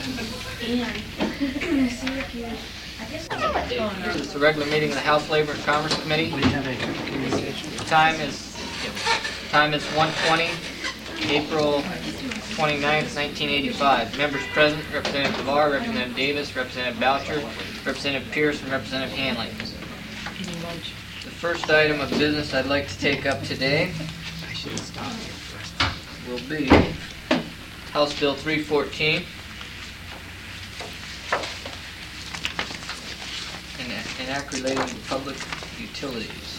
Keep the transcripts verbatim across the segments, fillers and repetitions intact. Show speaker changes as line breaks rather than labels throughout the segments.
It's a regular meeting of the House Labor and Commerce Committee. The time is time is one twenty, April twenty-ninth, nineteen eighty-five. Members present: Representative Devar, Representative Davis, Representative Boucher, Representative Pierce, and Representative Hanley. The first item of business I'd like to take up today will be House Bill three fourteen. An act relating to public utilities.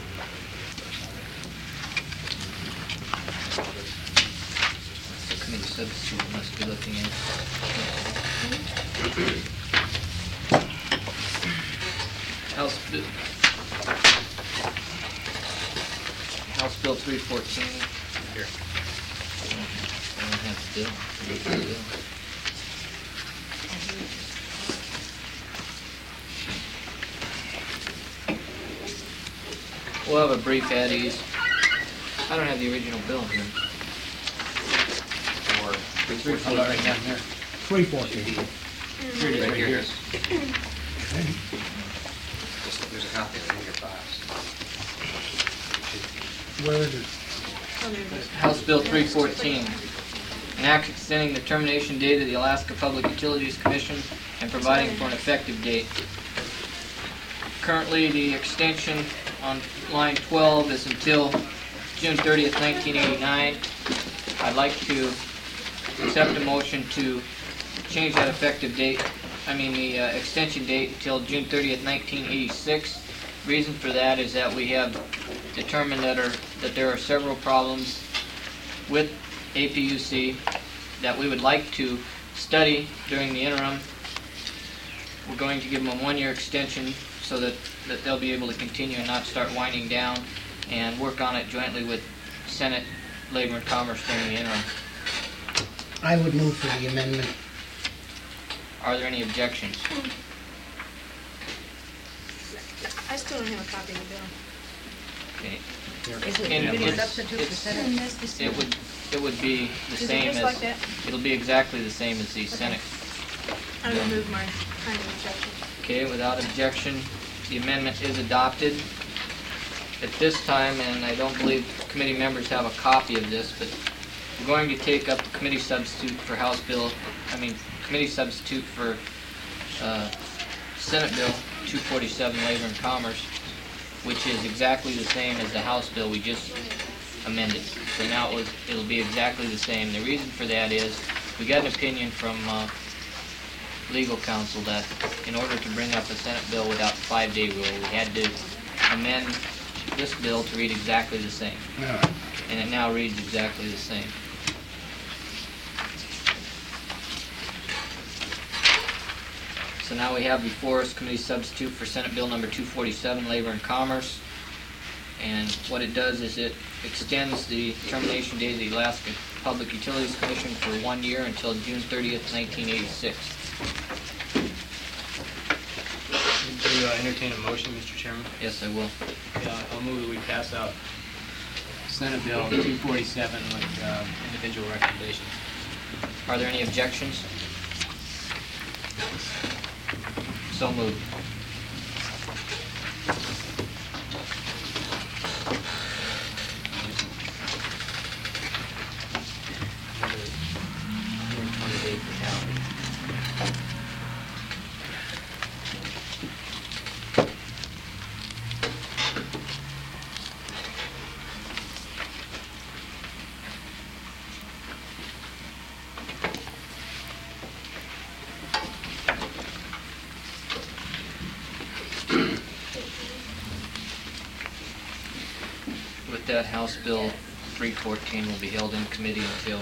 The committee substitute must be looking at. House Bill, House Bill three fourteen. Here. I don't have the bill. I don't have the bill. We'll have a brief at ease. I don't have the original bill here. Or three fourteen right down here.
Three fourteen.
Here it is, right here.
There's a copy of it in your files.
Where is it?
House Bill three fourteen. An act extending the termination date of the Alaska Public Utilities Commission and providing for an effective date. Currently, the extension on line twelve is until June thirtieth, nineteen eighty-nine. I'd like to accept a motion to change that effective date, I mean the uh, extension date until June thirtieth, nineteen eighty-six. Reason for that is that we have determined that, are, that there are several problems with A P U C that we would like to study during the interim. We're going to give them a one-year extension so that, that they'll be able to continue and not start winding down, and work on it jointly with Senate Labor and Commerce during the interim.
I would move for the amendment.
Are there any objections?
I still don't have a copy of the bill.
Okay.
Is it
And
going to be a
it's-
substitute for
it's-
Senate?
It would, it would be the
Is it
same
just
as,
like that?
it'll be exactly the same as the Senate.
I remove my kind of objection.
Okay, without objection, the amendment is adopted. At this time, and I don't believe committee members have a copy of this, but we're going to take up the committee substitute for House Bill, I mean, committee substitute for uh, Senate Bill two forty-seven, Labor and Commerce, which is exactly the same as the House Bill we just amended. So now it was, it'll be exactly the same. The reason for that is we got an opinion from uh, legal counsel that in order to bring up a Senate bill without the five-day rule, we had to amend this bill to read exactly the same.
No.
And it now reads exactly the same. So now we have before us committee substitute for Senate Bill number two forty-seven, Labor and Commerce. And what it does is it extends the termination date of the Alaska Public Utilities Commission for one year until June thirtieth, nineteen eighty-six.
Do you uh, entertain a motion, Mister Chairman?
Yes, I will.
Yeah, I'll move that we pass out Senate Bill two forty-seven with uh, individual recommendations.
Are there any objections? So moved. With that, House Bill three fourteen will be held in committee until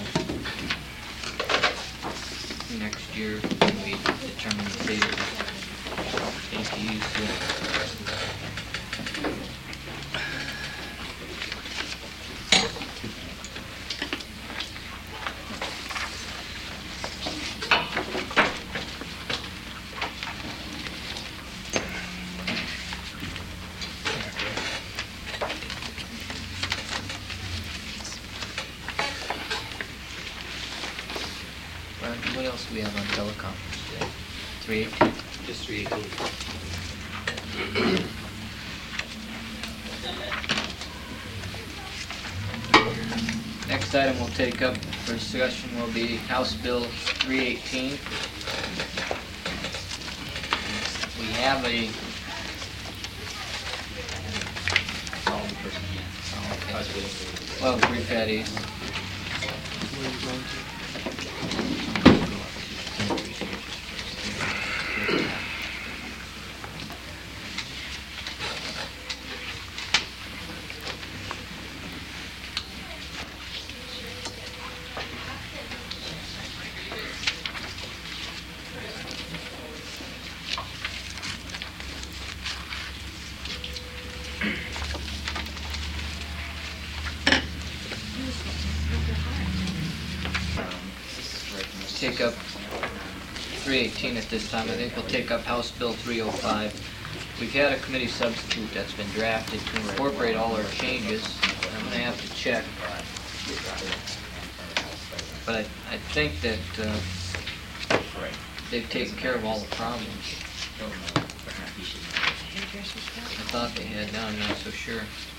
next year when we determine the date of A P U C. What What else do we have on teleconference today? Three eighteen?
Just three eighteen.
Next item we'll take up for discussion will be House Bill three eighteen. We have a... Well, brief at ease. Take up three eighteen at this time. I think we'll take up House Bill three oh five. We've had a committee substitute that's been drafted to incorporate all our changes. I'm going to have to check. But I, I think that uh, they've taken care of all the problems. I thought they had, now I'm not so sure.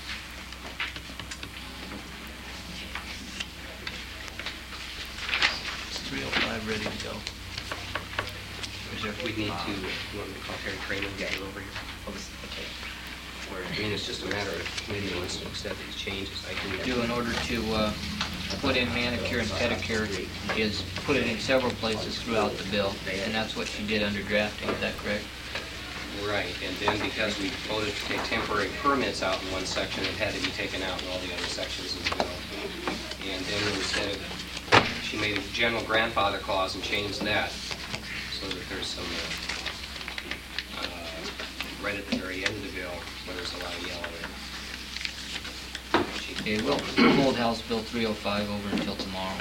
three oh five ready to go.
Is there, we need to, you want me to call Harry Kramer and get him over here? Or, I mean, it's just a matter of the committee wants to accept these changes. I can
Do in order to uh, put in manicure and pedicure is put it in several places throughout the bill, and that's what she did under drafting, is that correct?
Right, and then because we voted to take temporary permits out in one section, it had to be taken out in all the other sections as well. And then instead of, she made a general grandfather clause and changed that so that there's some, uh, uh, right at the very end of the bill, where there's a lot of yellow there. She-
Okay, we'll hold House Bill three oh five over until tomorrow.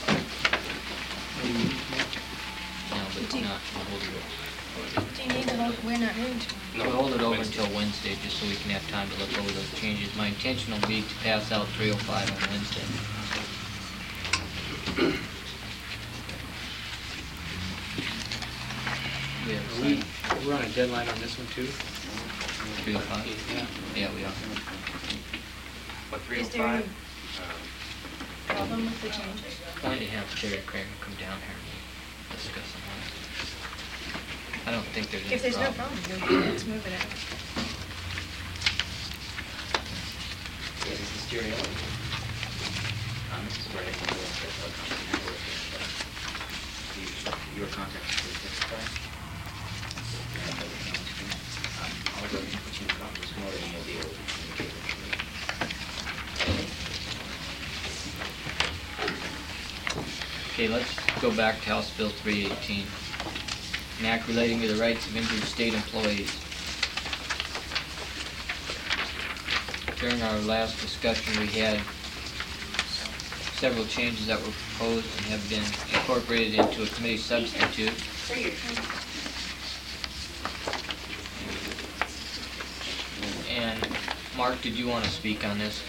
No, but it's not, we'll hold it over.
Do you need to vote? We're not meeting tomorrow.
No,
We'll hold it over
Wednesday.
until Wednesday, just so we can have time to look over those changes. My intention will be to pass out three oh five on Wednesday. We have
Are we, we're on a deadline on this one too?
three oh five?
Yeah.
Yeah, we are.
What, three oh
Is there any
five?
problem with the changes?
Going to have Terry Kramer come down here and discuss them. I don't think there's any
If there's no
problem.
problem, then let's move it out.
This is Jerry Owen. Um, this is where I can go with the teleconference network. You were contacted for the testify. Um, I'll go ahead and put you in conference mode and you'll be able to communicate with me.
Okay, let's go back to House Bill three eighteen. An act relating to the rights of injured state employees. During our last discussion, we had several changes that were proposed and have been incorporated into a committee substitute. And Mark, did you want to speak on this?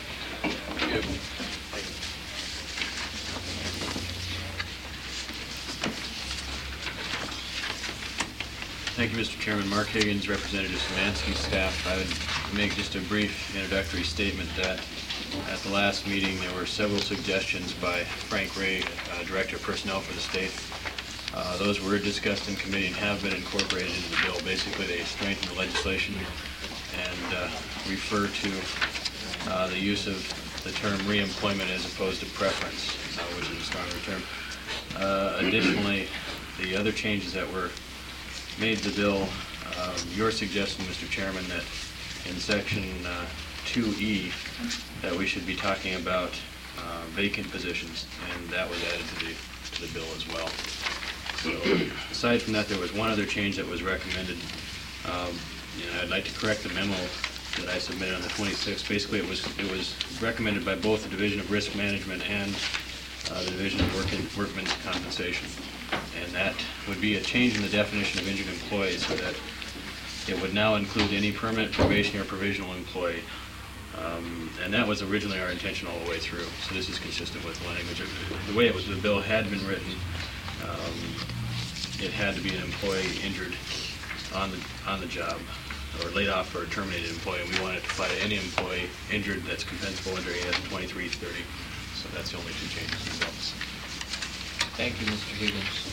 Thank you, Mister Chairman. Mark Higgins, Representative Szymanski staff. I would make just a brief introductory statement that at the last meeting there were several suggestions by Frank Ray, uh, Director of Personnel for the state. Uh, those were discussed in committee and have been incorporated into the bill. Basically, they strengthen the legislation and uh, refer to uh, the use of the term reemployment as opposed to preference, uh, which is a stronger term. Uh, additionally, the other changes that were made the bill, um, your suggestion, Mister Chairman, that in section uh, two E that we should be talking about uh, vacant positions, and that was added to the to the bill as well. So aside from that, there was one other change that was recommended. Um, you know, I'd like to correct the memo that I submitted on the twenty-sixth. Basically, it was it was recommended by both the Division of Risk Management and uh, the Division of Work and Workmen's Compensation. And that would be a change in the definition of injured employee so that it would now include any permanent, probationary, or provisional employee. Um, and that was originally our intention all the way through. So this is consistent with the language. The way it was, the bill had been written um, it had to be an employee injured on the, on the job, or laid off or a terminated employee, and we wanted to apply to any employee injured that's compensable under A S twenty-three thirty. So that's the only two changes involved.
Thank you, Mister Higgins.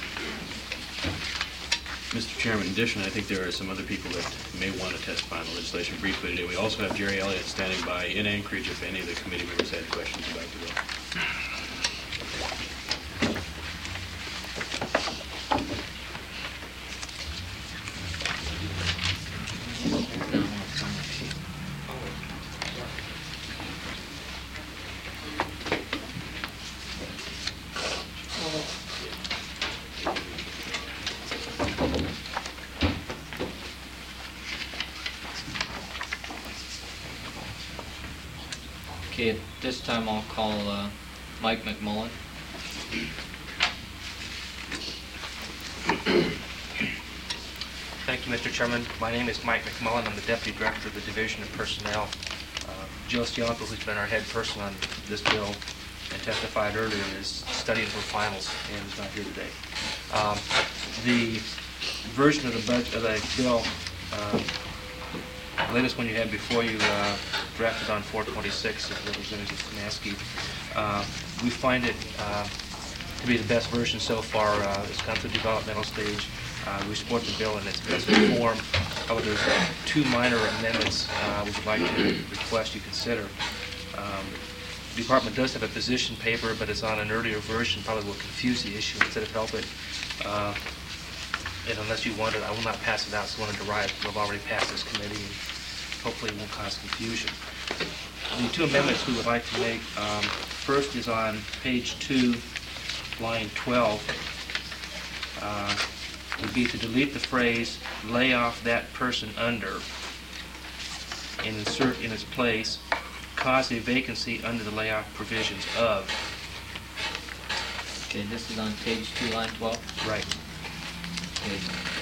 Mister Chairman, in addition, I think there are some other people that may want to testify on the legislation briefly today. We also have Jerry Elliott standing by in Anchorage if any of the committee members had questions about the bill.
Okay, at this time I'll call uh, Mike McMullen.
Thank you, Mister Chairman. My name is Mike McMullen. I'm the Deputy Director of the Division of Personnel. Uh, Joe Stianco, who's been our head person on this bill and testified earlier, is studying for finals and is not here today. Um, the version of the budget of the bill, uh, the latest one you had before you, uh, drafted on four twenty-six of Representative Szymanski. Uh, we find it uh, to be the best version so far. Uh, it's gone through the developmental stage. Uh, we support the bill in its best form. However, there's uh, two minor amendments uh, we would like to request you consider. Um, the department does have a position paper, but it's on an earlier version. Probably will confuse the issue instead of help it. Uh, and unless you want it, I will not pass it out. So I want to derive. We've already passed this committee, and hopefully it won't cause confusion. The two amendments we would like to make. Um, first is on page two, line twelve. Uh, would be to delete the phrase "lay off that person under" and insert in its place "cause a vacancy under the layoff provisions of."
Okay, this is on page two, line twelve.
Right.
Okay.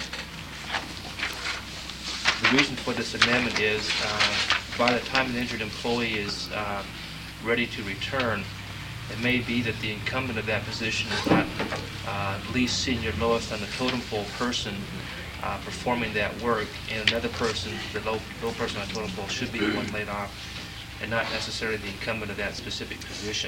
The reason for this amendment is uh, by the time an injured employee is uh, ready to return, it may be that the incumbent of that position is not uh, least senior, lowest on the totem pole person uh, performing that work, and another person, the low, low person on the totem pole, should be the one laid off, and not necessarily the incumbent of that specific position.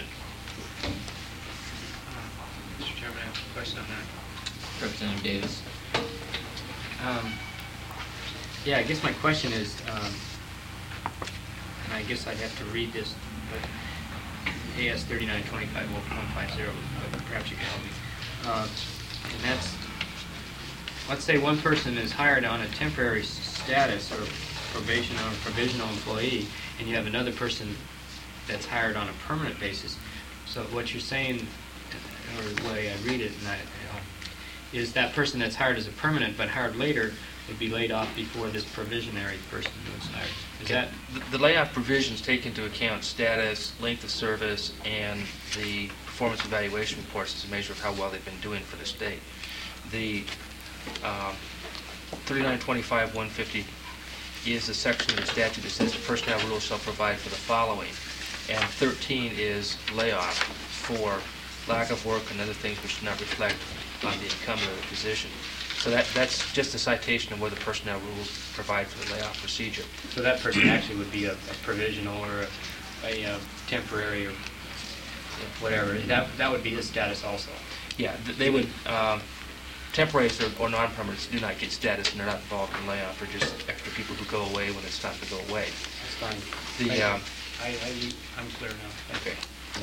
Mister Chairman, I have a question on that.
Representative Davis.
Um, Yeah, I guess my question is, um, and I guess I'd have to read this, but A S thirty-nine twenty-five one fifty, but perhaps you can help me. Uh, And that's, let's say one person is hired on a temporary status or probation or provisional employee, and you have another person that's hired on a permanent basis. So what you're saying, or the way I read it, and I, you know, is that person that's hired as a permanent but hired later would be laid off before this provisionary person who was hired. Is that,
The- The layoff provisions take into account status, length of service, and the performance evaluation reports as a measure of how well they've been doing for the state. The um, thirty-nine twenty-five one fifty is the section of the statute that says the personnel rules shall provide for the following, and thirteen is layoff for lack of work and other things which do not reflect on the incumbent of the position. So that, that's just a citation of where the personnel rules provide for the layoff procedure.
so that person actually would be a a provisional or a, a uh, temporary or whatever, that, that would be his status also?
Yeah, th- they would, um, temporaries or, or non-permanents do not get status and they're not involved in layoff. They're just extra people who go away when it's time to go away.
That's fine.
The, um,
I, I, I'm clear now.
Okay.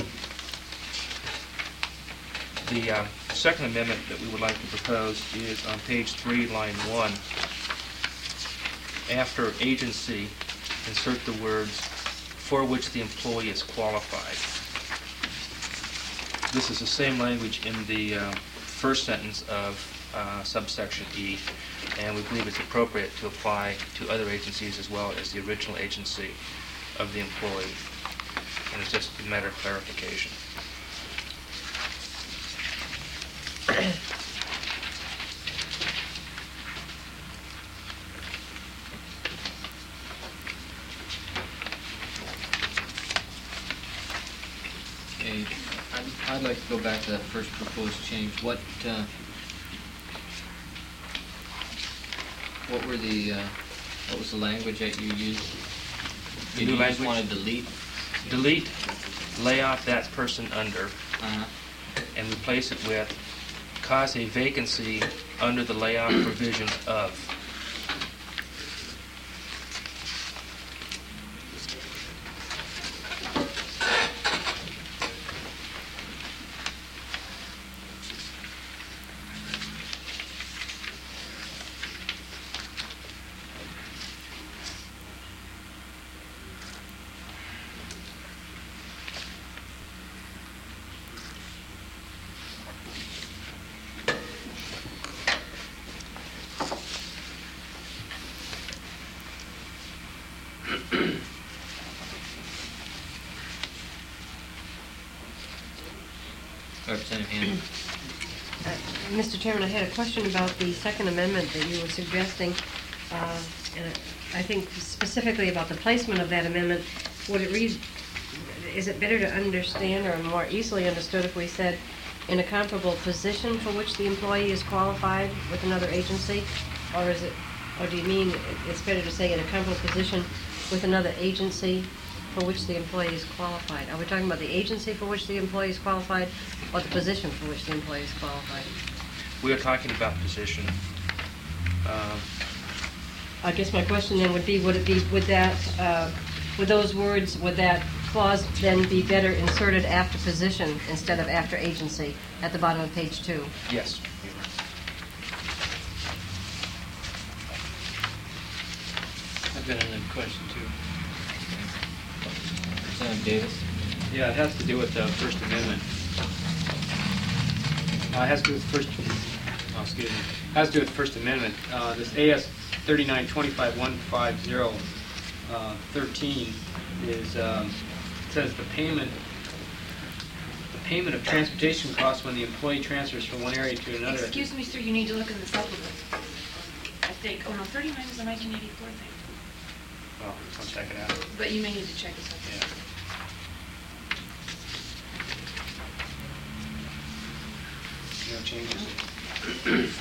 The uh, second amendment that we would like to propose is on page three, line one. After agency, insert the words "for which the employee is qualified." This is the same language in the uh, first sentence of uh, subsection E, and we believe it's appropriate to apply to other agencies as well as the original agency of the employee. And it's just a matter of clarification.
Okay, I'd, I'd like like to go back to that first proposed change. What, uh, what were the, uh, what was the language that you used?
The
Did
new
you just
language?
want to delete?
Delete, lay off that person under,
Uh-huh.
and replace it with cause a vacancy under the layoff provisions of.
Representative Hammond.
Uh, Mister Chairman, I had a question about the Second Amendment that you were suggesting, uh, and I think specifically about the placement of that amendment. Would it read, is it better to understand or more easily understood if we said, in a comparable position for which the employee is qualified with another agency? Or is it, or do you mean it- it's better to say in a comparable position with another agency for which the employee is qualified? Are we talking about the agency for which the employee is qualified, or the position for which the employee is qualified?
We are talking about position. Um,
I guess my question then would be, would it be, would that, uh, would those words, would that clause then be better inserted after position instead of after agency at the bottom of page two?
Yes.
I've got another question too.
Representative Davis.
Yeah, it has to do with the First Amendment. Uh, it has to do with First, oh, excuse me, it has to do with First Amendment. Uh, this A S thirty-nine twenty-five one five zero uh, thirteen is, um, says the payment, the payment of transportation costs when the employee transfers from one area to another.
Excuse me, sir, you need to look in the supplement. I think, oh no, thirty-nine is a nineteen eighty-four thing,
Well, I'll check it out.
but you may need to check the supplement.
Yeah. No changes.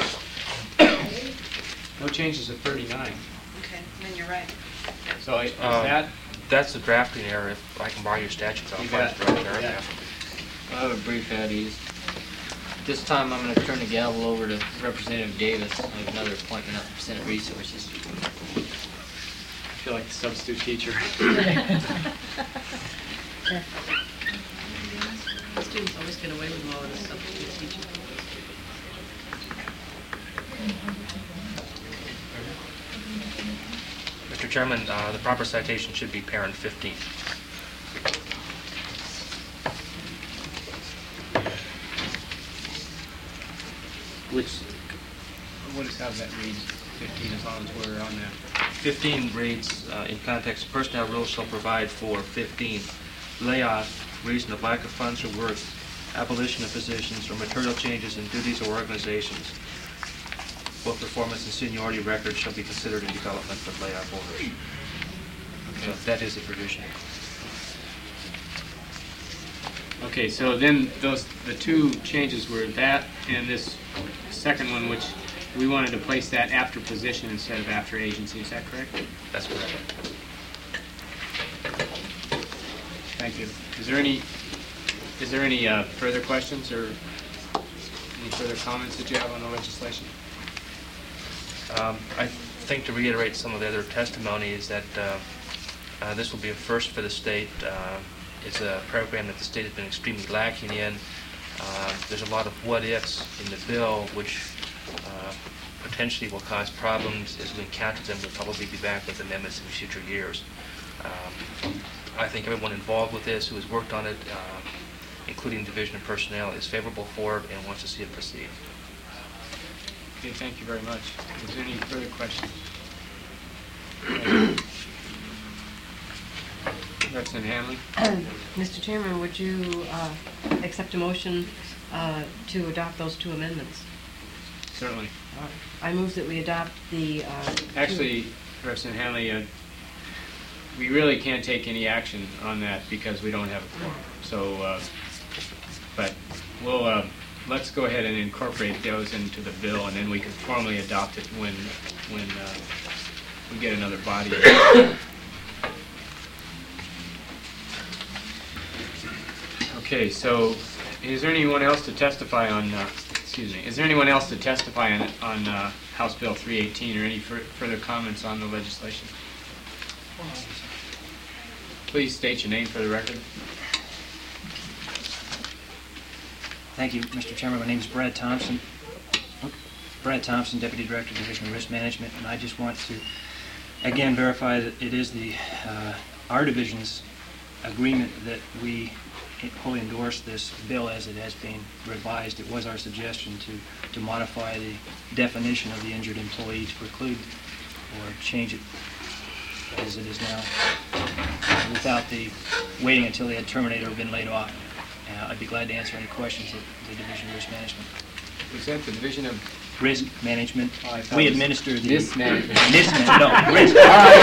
No changes at thirty-nine.
Okay, then you're right.
So is
Um,
that,
That's the drafting error. If I can borrow your statutes, I'll
You
find
bet.
the drafting error.
Yeah.
I'll have a brief at ease. This time, I'm going to turn the gavel over to Representative Davis. I have another appointment up for Senate Resources.
I feel like the substitute teacher.
Students always get away with more than substitute teaching.
Mister Chairman, uh, the proper citation should be parent fifteen.
Which, what is, how does that read, fifteen, as long as we're on that?
fifteen reads, uh, in context, personnel rules shall provide for fifteen, layoff, reason of lack of funds or work, abolition of positions, or material changes in duties or organizations. Both performance and seniority records shall be considered in development of layoff orders. So that is a provision.
Okay, so then those, the two changes were that and this second one, which we wanted to place that after position instead of after agency, is that correct?
That's correct.
Thank you. Is there any, is there any uh, further questions or any further comments that you have on the legislation?
Um, I think to reiterate some of the other testimony is that uh, uh, this will be a first for the state. Uh, It's a program that the state has been extremely lacking in. Uh, There's a lot of what-ifs in the bill, which uh, potentially will cause problems. As we encounter them, we'll probably be back with amendments in future years. Um, I think everyone involved with this who has worked on it, uh, including Division of Personnel, is favorable for it and wants to see it proceed.
Okay, thank you very much. Is there any further questions? Representative Hanley?
Mister Chairman, would you uh, accept a motion uh, to adopt those two amendments?
Certainly.
I move that we adopt the... uh, two-
Actually, Representative Hanley, uh, we really can't take any action on that because we don't have a quorum. So uh, But we'll, uh, let's go ahead and incorporate those into the bill, and then we can formally adopt it when, when uh, we get another body. Okay, so is there anyone else to testify on, uh, excuse me, is there anyone else to testify on, on uh, House Bill three eighteen, or any fur further comments on the legislation? Please state your name for the record.
Thank you, Mister Chairman. My name is Brad Thompson. Brad Thompson, Deputy Director, Division of Risk Management, and I just want to again verify that it is the uh, our division's agreement that we wholly endorse this bill as it has been revised. It was our suggestion to to modify the definition of the injured employee to preclude or change it as it is now, without the waiting until they had terminated or been laid off. Uh, I'd be glad to answer any questions of the Division of Risk Management.
Is that the Division of
Risk Management?
Oh, I thought
We
it was
administer the...
Mismanagement.
Mismanagement, no, risk.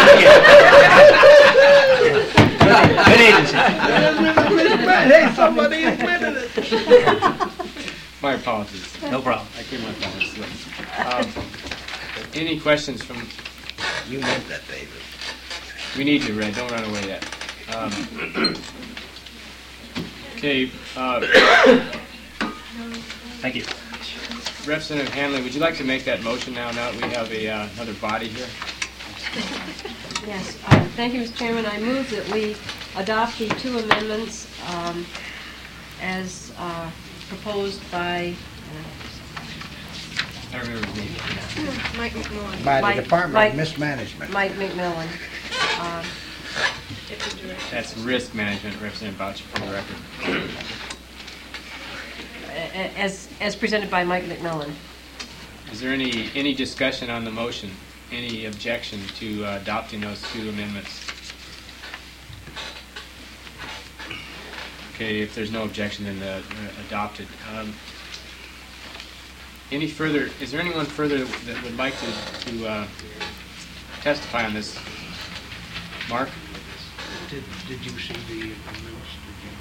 Good agency.
Hey, somebody admitted it.
My apologies.
No problem.
I came up on this slip. Um, any questions from...
You meant that, David.
We need you, Red. Don't run away yet. Um, okay. Uh,
Thank you.
Representative Hanley, would you like to make that motion now, now that we have a, uh, another body here?
Yes, uh, thank you, Mister Chairman. I move that we adopt the two amendments um, as uh, proposed by
I remember the name.
Mike McMillan.
By
Mike-
the Department
Mike-
of Mismanagement.
Mike McMillan. Um,
That's Risk Management, Representative Boucher, for the record.
a- a- As as presented by Mike McMillan.
Is there any, any discussion on the motion? Any objection to uh, adopting those two amendments? Okay, if there's no objection, then uh, adopted. Um, any further, is there anyone further that would like to, to uh, testify on this? Mark?
Did, did you see the amendments?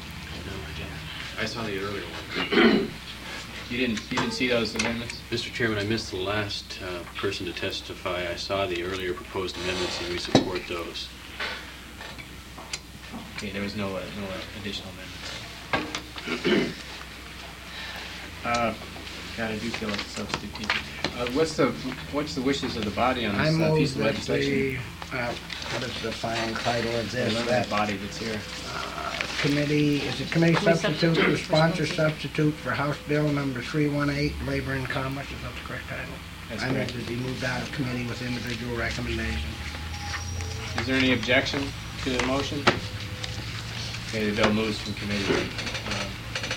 I saw the earlier one.
You didn't, you didn't see those amendments?
Mister Chairman, I missed the last uh, person to testify. I saw the earlier proposed amendments, and we support those.
Okay, there was no, uh, no uh, additional amendments. Uh, God, I do feel like a substitute teacher. Uh, what's the, what's the wishes of the body on
I
this uh, piece
move
of
that
legislation?
the, uh, what is the fine title of
The
this?
limited
That
body that's here.
uh, committee, is it committee substitute or sponsor substitute for House Bill number three one eight, Labor and Commerce? Is that the correct title?
That's
I move
correct.
that be moved out of committee with individual recommendation.
Is there any objection to the motion? Okay, the bill moves from committee. Um,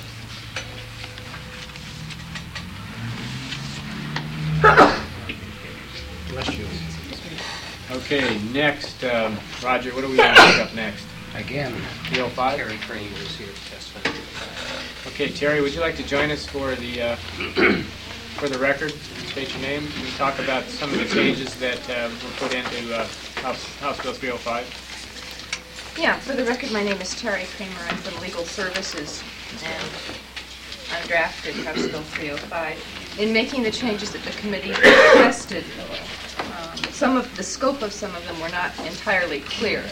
Bless you.
Okay, next, um, Roger, what do we want to pick up next?
Again.
P O five?
Terry Crane was here to testify.
Okay, Terry, would you like to join us for the, uh, for the record? State your name. Can we talk about some of the changes that uh, were put into uh, House, House Bill three oh five?
Yeah, for the record, my name is Terry Kramer. I'm from Legal Services, and I drafted House Bill three oh five. In making the changes that the committee requested, um, some of, the scope of some of them were not entirely clear.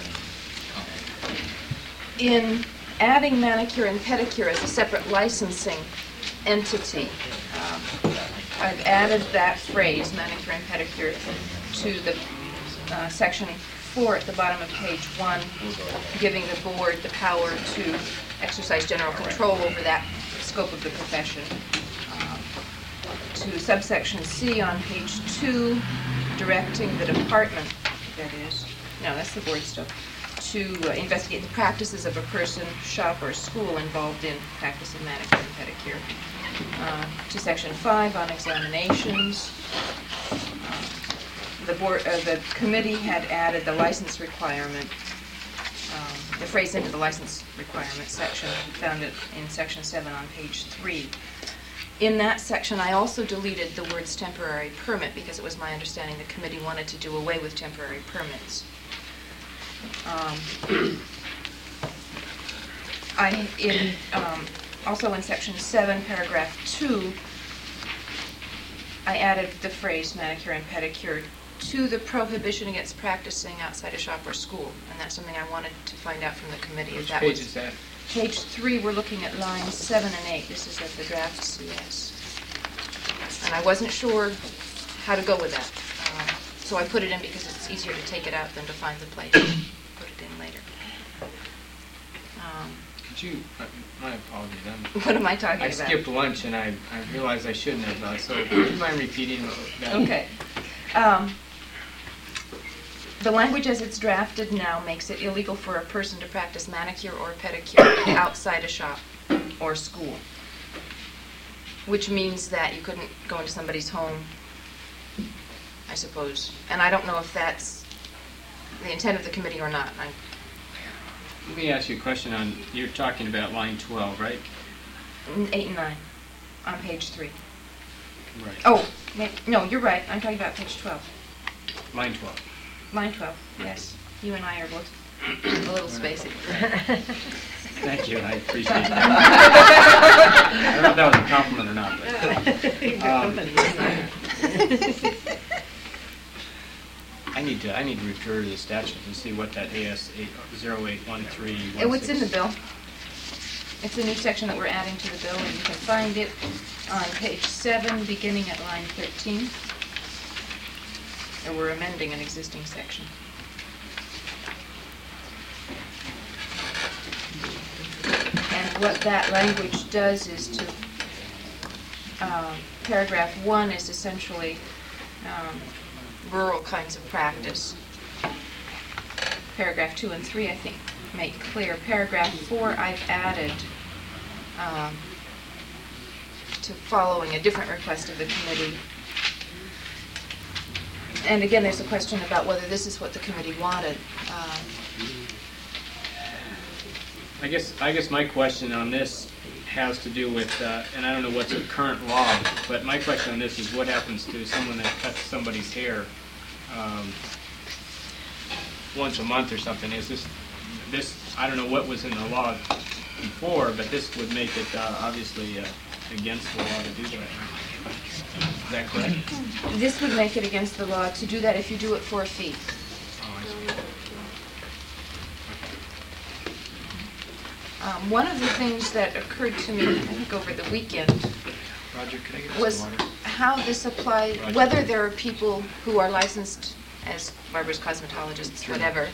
In adding manicure and pedicure as a separate licensing entity, um, I've added that phrase, manicure and pedicure, to the uh, section four at the bottom of page one, giving the board the power to exercise general control over that scope of the profession. Uh, to subsection C on page two, directing the department, that is, no, that's the board stuff, to uh, investigate the practices of a person, shop, or school involved in practicing manicure and pedicure. Uh, to section five on examinations. Uh, the board, uh, the committee had added the license requirement, um, the phrase into the license requirement section. Found it in section seven on page three. In that section, I also deleted the words temporary permit because it was my understanding the committee wanted to do away with temporary permits. Um, I, in um, also in section seven, paragraph two, I added the phrase manicure and pedicure to the prohibition against practicing outside a shop or school. And that's something I wanted to find out from the committee. if
Which
that
page
was
is that?
Page three, we're looking at lines seven and eight. This is at the draft C S. And I wasn't sure how to go with that. Uh, So I put it in because it's easier to take it out than to find the place. Put it in later. Um,
Could you, uh, my apologies, I'm,
What am I talking
I
about?
skipped lunch and I, I realized I shouldn't have, uh, so would you mind repeating that?
Okay. Um, The language as it's drafted now makes it illegal for a person to practice manicure or pedicure outside a shop or school, which means that you couldn't go into somebody's home, I suppose. And I don't know if that's the intent of the committee or not. I-
Let me ask you a question on, you're talking about line twelve, right?
Eight and nine on page three.
Right.
Oh, ma- no, you're right. I'm talking about page twelve.
Line twelve.
Line twelve, yes. You and I are both a little spacey.
Thank you, I appreciate that. I don't know if that was a compliment or not, but. um, I need to, I need to refer to the statute and see what that A S eight oh eight one three one six.
Oh, it's in the bill. It's a new section that we're adding to the bill, and you can find it on page seven, beginning at line thirteen. And we're amending an existing section. And what that language does is to, um, paragraph one is essentially um, rural kinds of practice. Paragraph two and three, I think, make clear. Paragraph four, I've added um, to following a different request of the committee. And again, there's a question about whether this is what the committee wanted. Um,
I guess, I guess my question on this has to do with, uh, and I don't know what's the current law, but my question on this is what happens to someone that cuts somebody's hair um, once a month or something? Is this, this, I don't know what was in the law before, but this would make it uh, obviously uh, against the law to do that. Is that correct?
This would make it against the law to do that if you do it for a fee.
Oh, I see.
Um, One of the things that occurred to me, I think over the weekend,
Roger, could I get us
was
some water?
how this applies,
Roger.
whether there are people who are licensed as barbers, cosmetologists, whatever,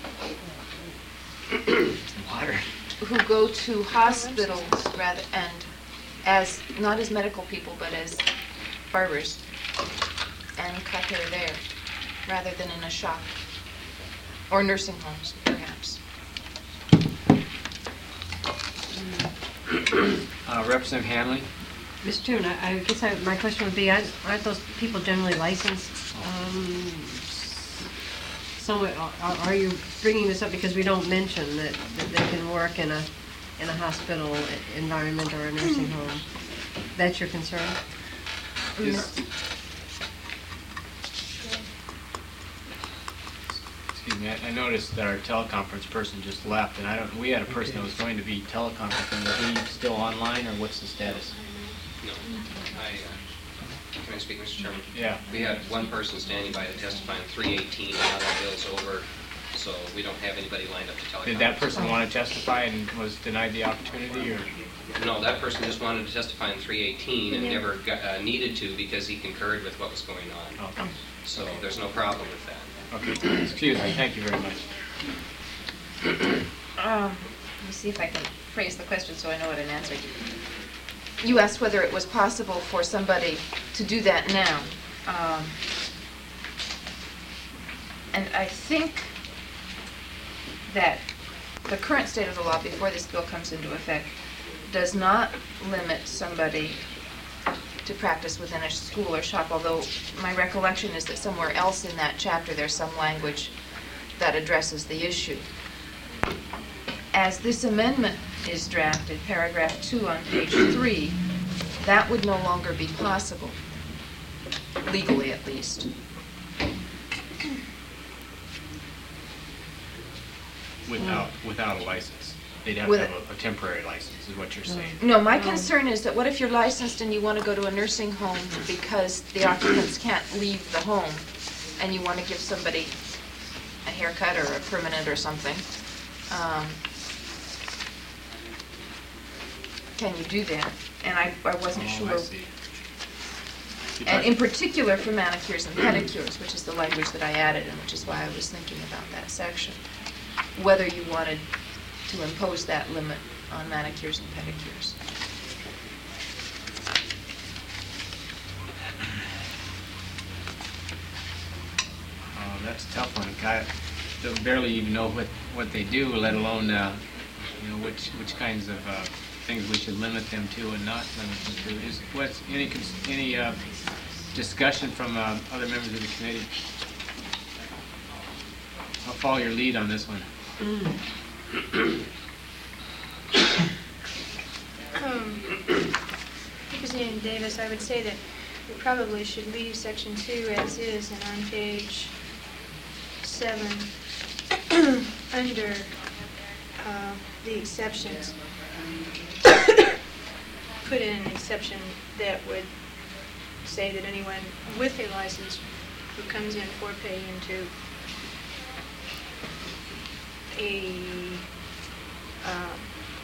Water.
who go to hospitals rather, and as, not as medical people, but as barbers, and cut hair there, rather than in a shop, or nursing homes, perhaps.
Uh, Representative Hanley?
Mister Chairman, I I guess I- my question would be, aren't aren't those people generally licensed? Um, Somewhere, are are you bringing this up because we don't mention that that they can work in a, in a hospital environment or a nursing home? That's your concern?
Is- Excuse me, I I noticed that our teleconference person just left, and I don't, we had a person that was going to be teleconferencing. Is he still online, or what's the status?
No. I, uh, can I speak, Mister Chairman?
Yeah.
We had one person standing by to testify on three eighteen, now that bill's over, so we don't have anybody lined up to teleconference.
Did that person want to testify and was denied the opportunity, or?
No, that person just wanted to testify on three eighteen and never got, uh, needed to because he concurred with what was going on.
Okay.
So there's no problem with that.
Okay, excuse me, thank you very much.
Um, Let me see if I can phrase the question so I know what I'm answering. You asked whether it was possible for somebody to do that now. Um, And I think that the current state of the law before this bill comes into effect does not limit somebody to practice within a school or shop, although my recollection is that somewhere else in that chapter there's some language that addresses the issue. As this amendment is drafted, paragraph two on page three, that would no longer be possible, legally at least.
Without, without a license. they'd have
With
to
a-
have a- a temporary license, is what you're saying.
No, my concern is that what if you're licensed and you want to go to a nursing home because the occupants can't leave the home, and you want to give somebody a haircut or a permanent or something? Um, Can you do that? And I, I wasn't
Oh,
sure.
I see. You're
And
talking-
in particular for manicures and pedicures, which is the language that I added, and which is why I was thinking about that section, whether you wanted to impose that limit on manicures and pedicures.
Oh, that's a tough one. I don't barely even know what, what they do, let alone, uh, you know, which, which kinds of uh, things we should limit them to and not limit them to. Is, what's, any, cons- any uh, discussion from uh, other members of the committee? I'll follow your lead on this one.
Um, Representative Davis, I would say that we probably should leave section two as is, and on page seven, under uh, the exceptions, put in an exception that would say that anyone with a license who comes in for pay into a um,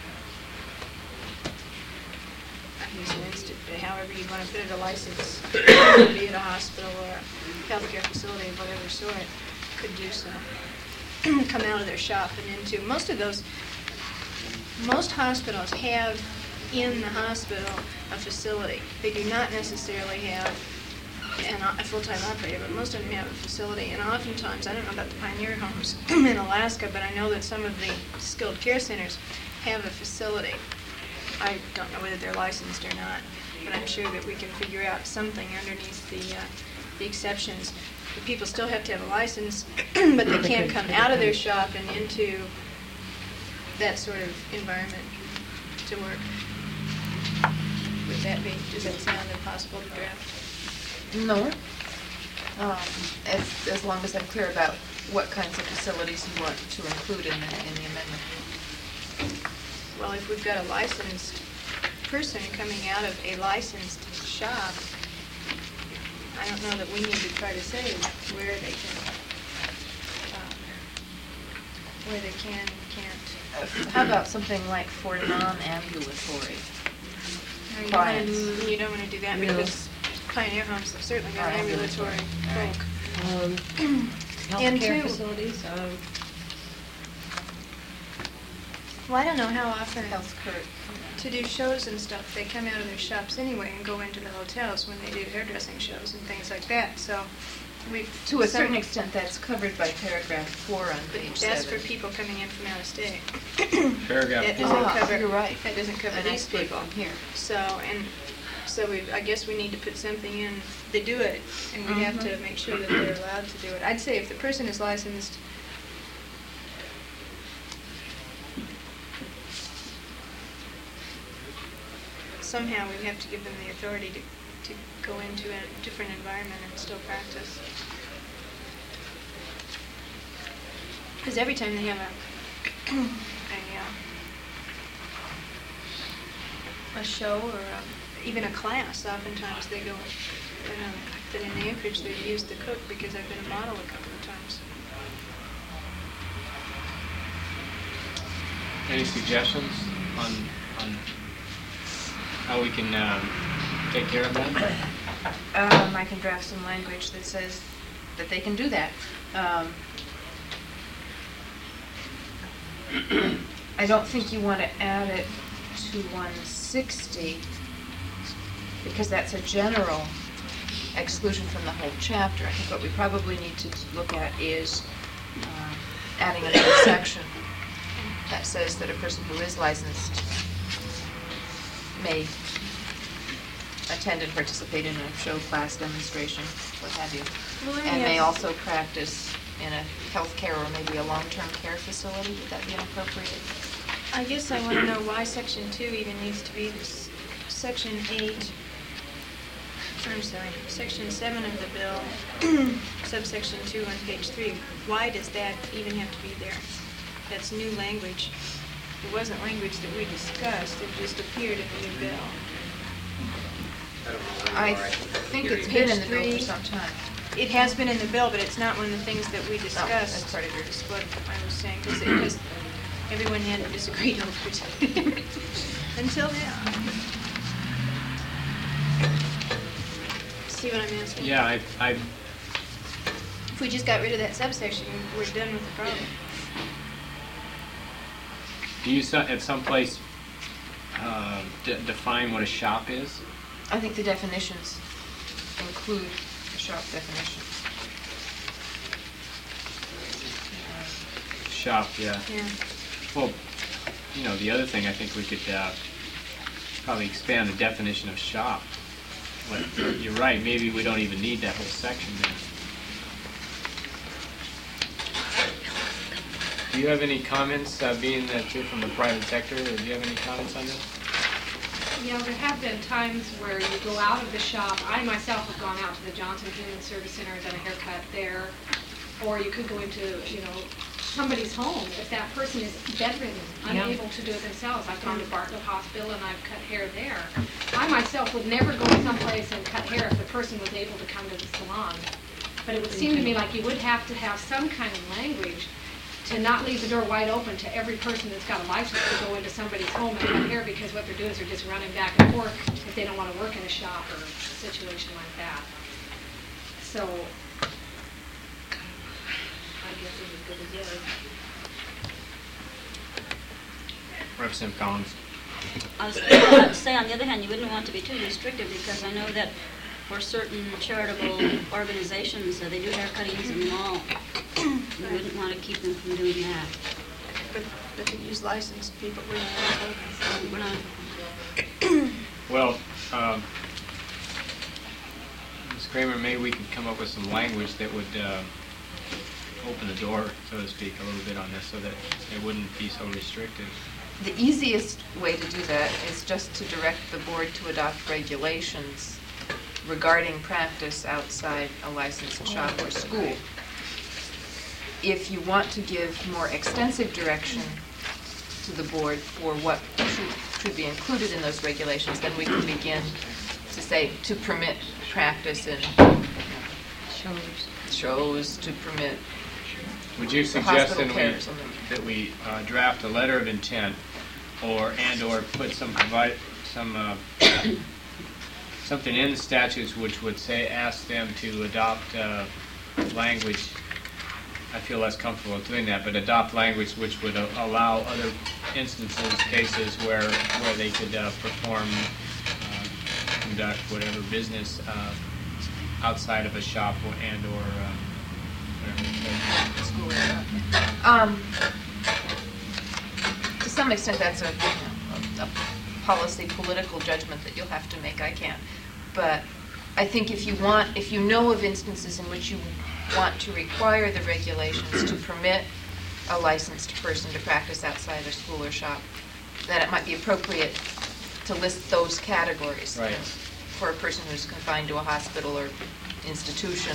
I use an instant, however you want to put it, a license, be it a hospital or a healthcare facility of whatever sort, could do so. Come out of their shop and into, most of those, most hospitals have in the hospital a facility. They do not necessarily have an, a full-time operator, but most of them have a facility. And oftentimes, I don't know about the Pioneer Homes in Alaska, but I know that some of the skilled care centers have a facility. I don't know whether they're licensed or not, but I'm sure that we can figure out something underneath the, uh, the exceptions. The people still have to have a license, but they can't come out of their shop and into that sort of environment to work. Would that be, does that sound impossible to draft?
No. Um, as, as long as I'm clear about what kinds of facilities you want to include in the, in the amendment.
Well, if we've got a licensed person coming out of a licensed shop, I don't know that we need to try to say where they can, um, where they can, can't.
How about something like for non-ambulatory?
No, you don't wanna-
clients?
You don't want to do that
No.
because Pioneer Homes have certainly got
Are
ambulatory
ambulatory.
folk.
Um,
And
Healthcare
two-
facilities, um,
Well, I don't know how often
Health care.
to do shows and stuff, they come out of their shops anyway and go into the hotels when they do hairdressing shows and things like that, so we...
To a
some-
certain extent, that's covered by paragraph four on
But
page
that's
seven.
for people coming in from out of state.
Paragraph
That
four.
doesn't
Ah,
cover,
you're right.
that doesn't cover
And I
these
split
people.
them here.
So, and, so we, I guess we need to put something in, they do it, and we have to
Mhm.
make sure that they're allowed to do it. I'd say if the person is licensed, somehow we have to give them the authority to, to go into a different environment and still practice. Because every time they have a, a, uh, a show or a, even a class, oftentimes they go, you know, that in Anchorage they use the cook because I've been a model a couple of times.
Any suggestions on, on how we can um, take care of that?
Um, I can draft some language that says that they can do that. Um, I don't think you want to add it to one sixty because that's a general exclusion from the whole chapter. I think what we probably need to look at is uh, adding another section that says that a person who is licensed may attend and participate in a show, class, demonstration, what have you,
Well, let me
and may
ask-
also practice in a healthcare or maybe a long-term care facility. Would that be inappropriate?
I guess I want to know why section two even needs to be this. Section eight, I'm sorry, section seven of the bill, subsection two on page three. Why does that even have to be there? That's new language. It wasn't language that we discussed, it just appeared in the new bill.
I think it's been in the bill for
Page
some time.
It has been in the bill, but it's not one of the things that we
that's
discussed.
part of your-
Is what I was saying, because everyone had disagreed over it. Until now. See what I'm asking?
Yeah, I, I,
If we just got rid of that subsection, we're done with the problem.
do you so- at some place uh, de- define what a shop is?
I think the definitions include the shop definition.
Shop, yeah.
Yeah.
Well, you know, the other thing, I think we could uh, probably expand the definition of shop. But you're right, maybe we don't even need that whole section there. Do you have any comments, uh, being that you're from the private sector, or do you have any comments on this?
You know, there have been times where you go out of the shop. I myself have gone out to the Johnson Human Service Center and done a haircut there. Or you could go into, you know, somebody's home if that person is bedridden,
Yeah.
unable to do it themselves. I've gone to Bartlett Hospital and I've cut hair there. I myself would never go someplace and cut hair if the person was able to come to the salon. But it would seem to me like you would have to have some kind of language to not leave the door wide open to every person that's got a license to go into somebody's home and cut hair, because what they're doing is they're just running back and forth if they don't want to work in a shop or a situation like that. So, I guess it's as good as is.
Representative Collins.
I was going to say, on the other hand, you wouldn't want to be too restrictive, because I know that for certain charitable organizations, uh, they do hair cuttings in the mall. You wouldn't want to keep them from doing that.
But, but they use licensed people, we're not.
We're not.
Well, um, Miz Kramer, maybe we could come up with some language that would uh, open the door, so to speak, a little bit on this, so that it wouldn't be so restrictive.
The easiest way to do that is just to direct the board to adopt regulations regarding practice outside a licensed shop or school. If you want to give more extensive direction to the board for what should, should be included in those regulations, then we can begin to say, to permit practice in shows, shows to permit
Would you
for
suggest
hospital
that
care
we,
or something.
that we uh, draft a letter of intent, or, and/or put some, provide some, uh, something in the statutes which would say, ask them to adopt uh, language, I feel less comfortable doing that, but adopt language which would uh, allow other instances, cases where, where they could uh, perform, uh, conduct whatever business uh, outside of a shop or, and/or uh, whatever.
Um, to some extent, that's a, you know, a, a policy, political judgment that you'll have to make. I can't. But I think if you want, if you know of instances in which you want to require the regulations to permit a licensed person to practice outside a school or shop, then it might be appropriate to list those categories.
Right.
For a person who's confined to a hospital or institution,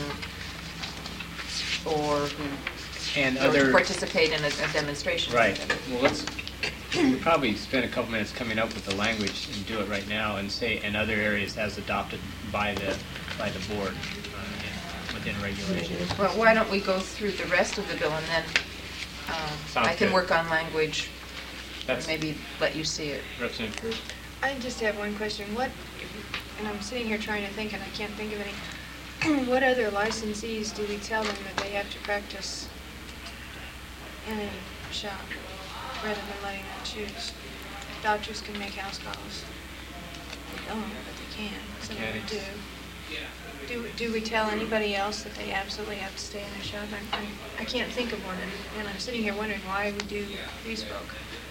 or who
And
or
other-
to participate in a, a demonstration.
Right. Well, let's we'll probably spend a couple minutes coming up with the language and do it right now, and say in other areas as adopted by the by the board uh, within regulations.
Well, why don't we go through the rest of the bill, and then um,
Sounds
I can
good.
work on language, and
That's-
maybe let you see it.
Representative Cruz.
I just have one question. What, and I'm sitting here trying to think, and I can't think of any, what other licensees do we tell them that they have to practice in a shop, rather than letting them choose? Doctors can make house calls. They don't, but they can. Some of them do. Do, do we tell anybody else that they absolutely have to stay in a shop? I'm, I'm, I can't think of one, and, and I'm sitting here wondering why we do these folk.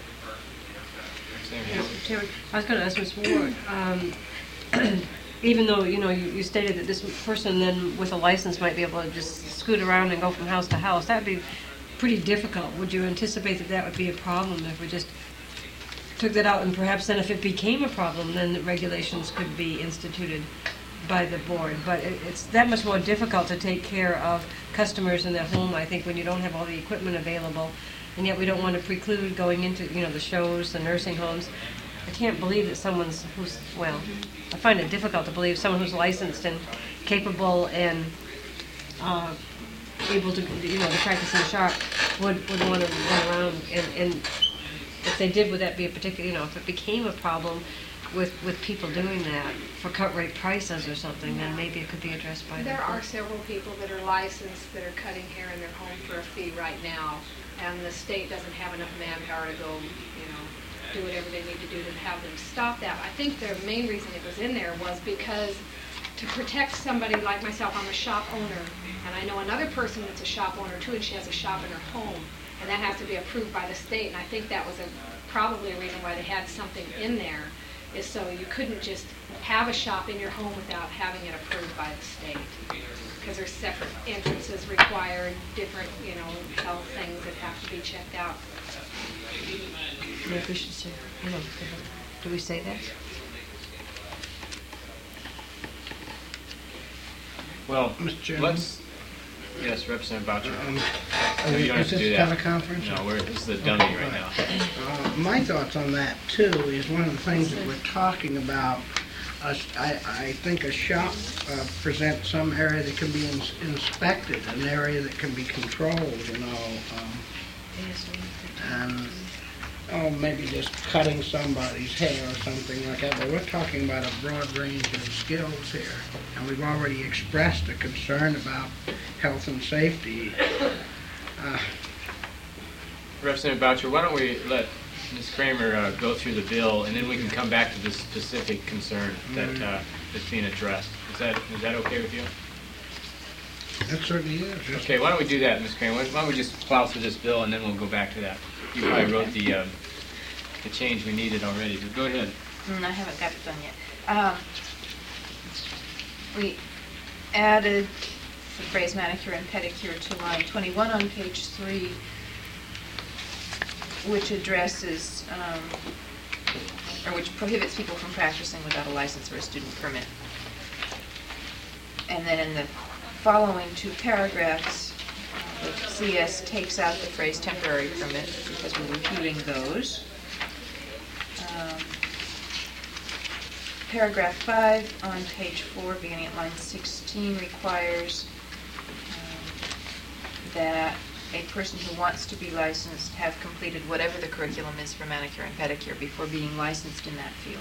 Chairman, I was going to ask Miz Ward, um, even though, you know, you, you stated that this person then with a license might be able to just scoot around and go from house to house, that would be pretty difficult. Would you anticipate that that would be a problem if we just took that out, and perhaps then if it became a problem, then the regulations could be instituted by the board? But it, it's that much more difficult to take care of customers in their home, I think, when you don't have all the equipment available and yet we don't want to preclude going into, you know, the shows, the nursing homes. I can't believe that someone's who's, well, I find it difficult to believe someone who's licensed and capable and uh, able to, you know, to practice in the shop would, would want to run around. And, and if they did, would that be a particular, you know, if it became a problem with, with people doing that for cut rate prices or something, then maybe it could be addressed by the
There are
court.
several people that are licensed that are cutting hair in their home for a fee right now, and the state doesn't have enough manpower to go, you know, do whatever they need to do to have them stop that. I think the main reason it was in there was because to protect somebody like myself, I'm a shop owner, and I know another person that's a shop owner too, and she has a shop in her home, and that has to be approved by the state, and I think that was a, probably a reason why they had something in there, is so you couldn't just have a shop in your home without having it approved by the state. Because there's separate entrances required, different, you know, health things that have to be checked out.
Yeah, we should say, you know, do we say that?
Well,
Mister Chairman?
let's, yes, Representative Boucher.
Um,
No, you don't have
is
to
this
do that.
teleconference?
No, we're, this is the dummy
Okay,
right now.
Uh, my thoughts on that too is one of the things that we're talking about. Uh, I, I think a shop uh, presents some area that can be ins- inspected, an area that can be controlled, you know, um, and oh, maybe just cutting somebody's hair or something like that. But we're talking about a broad range of skills here, and we've already expressed a concern about health and safety. Uh,
Representative Boucher, why don't we let Miz Kramer uh, go through the bill, and then we can come back to the specific concern that uh, that's being addressed. Is that is that okay with you?
That certainly is. Just-
Okay, why don't we do that, Miz Kramer? Why don't we just plow through this bill, and then we'll go back to that. You probably wrote the um, the change we needed already, but go ahead.
Mm, I haven't got it done yet. Um, we added the phrase manicure and pedicure to line twenty-one on page three, which addresses, um, or which prohibits people from practicing without a license or a student permit. And then in the following two paragraphs, uh, the C S takes out the phrase temporary permit because we're repeating those. Um, Paragraph five on page four, beginning at line sixteen, requires um, that a person who wants to be licensed have completed whatever the curriculum is for manicure and pedicure before being licensed in that field.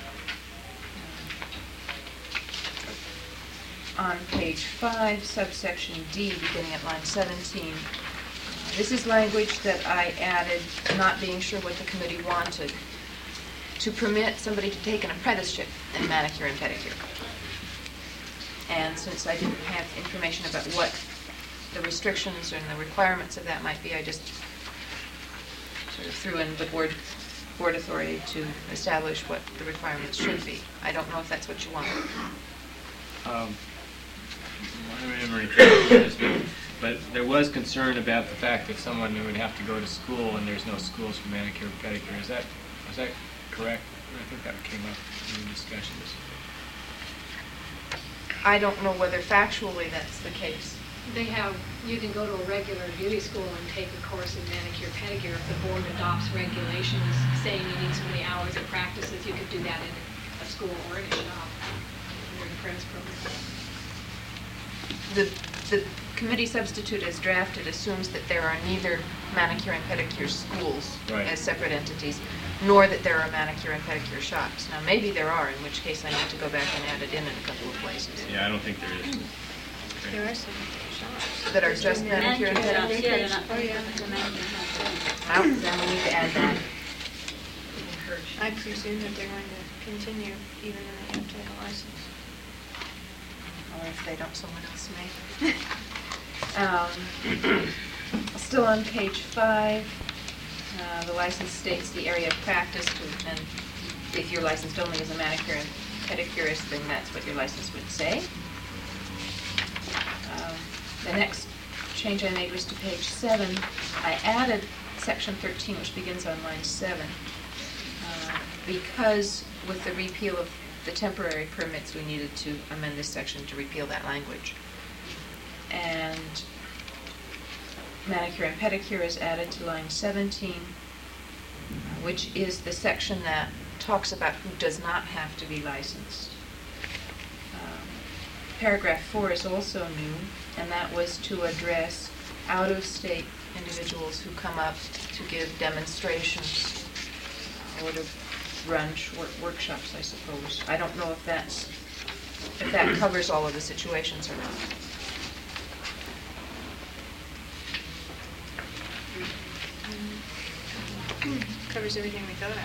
On page five, subsection D, beginning at line seventeen, uh, this is language that I added, not being sure what the committee wanted, to permit somebody to take an apprenticeship in manicure and pedicure. And since I didn't have information about what the restrictions and the requirements of that might be, I just sort of threw in the board, board authority to establish what the requirements should be. I don't know if that's what you want.
Um, I don't remember anything, but there was concern about the fact that someone would have to go to school, and there's no schools for manicure and pedicure. Is that is that correct? I think that came up in the discussions.
I don't know whether factually that's the case.
They have, you can go to a regular beauty school and take a course in manicure, pedicure. If the board adopts regulations saying you need so many hours of practices, you could do that in a school or in a shop under an apprentice program.
The, the committee substitute as drafted assumes that there are neither manicure and pedicure schools
Right.
as separate entities, nor that there are manicure and pedicure shops. Now, maybe there are, in which case I need to go back and add it in in a couple of places.
Yeah, I don't think there is.
There are some shops.
That are just manicure and
Manicure shops,
pedicure?
yeah, they're not,
Oh, yeah.
the manicure shops.
Well, then we need to add that.
I presume that they're going to continue even though they have to have a license.
Or if they don't, someone else may. Um, Still on page five, uh, the license states the area of practice, to- and if you're licensed only as a manicure and pedicurist, then that's what your license would say. Um, The next change I made was to page seven. I added section thirteen, which begins on line seven, uh, because with the repeal of the temporary permits, we needed to amend this section to repeal that language. And manicure and pedicure is added to line seventeen, uh, which is the section that talks about who does not have to be licensed. Um, Paragraph four is also new, and that was to address out-of-state individuals who come up to give demonstrations uh, or to run short workshops, I suppose. I don't know if that's, if that covers all of the situations or not.
Covers everything we thought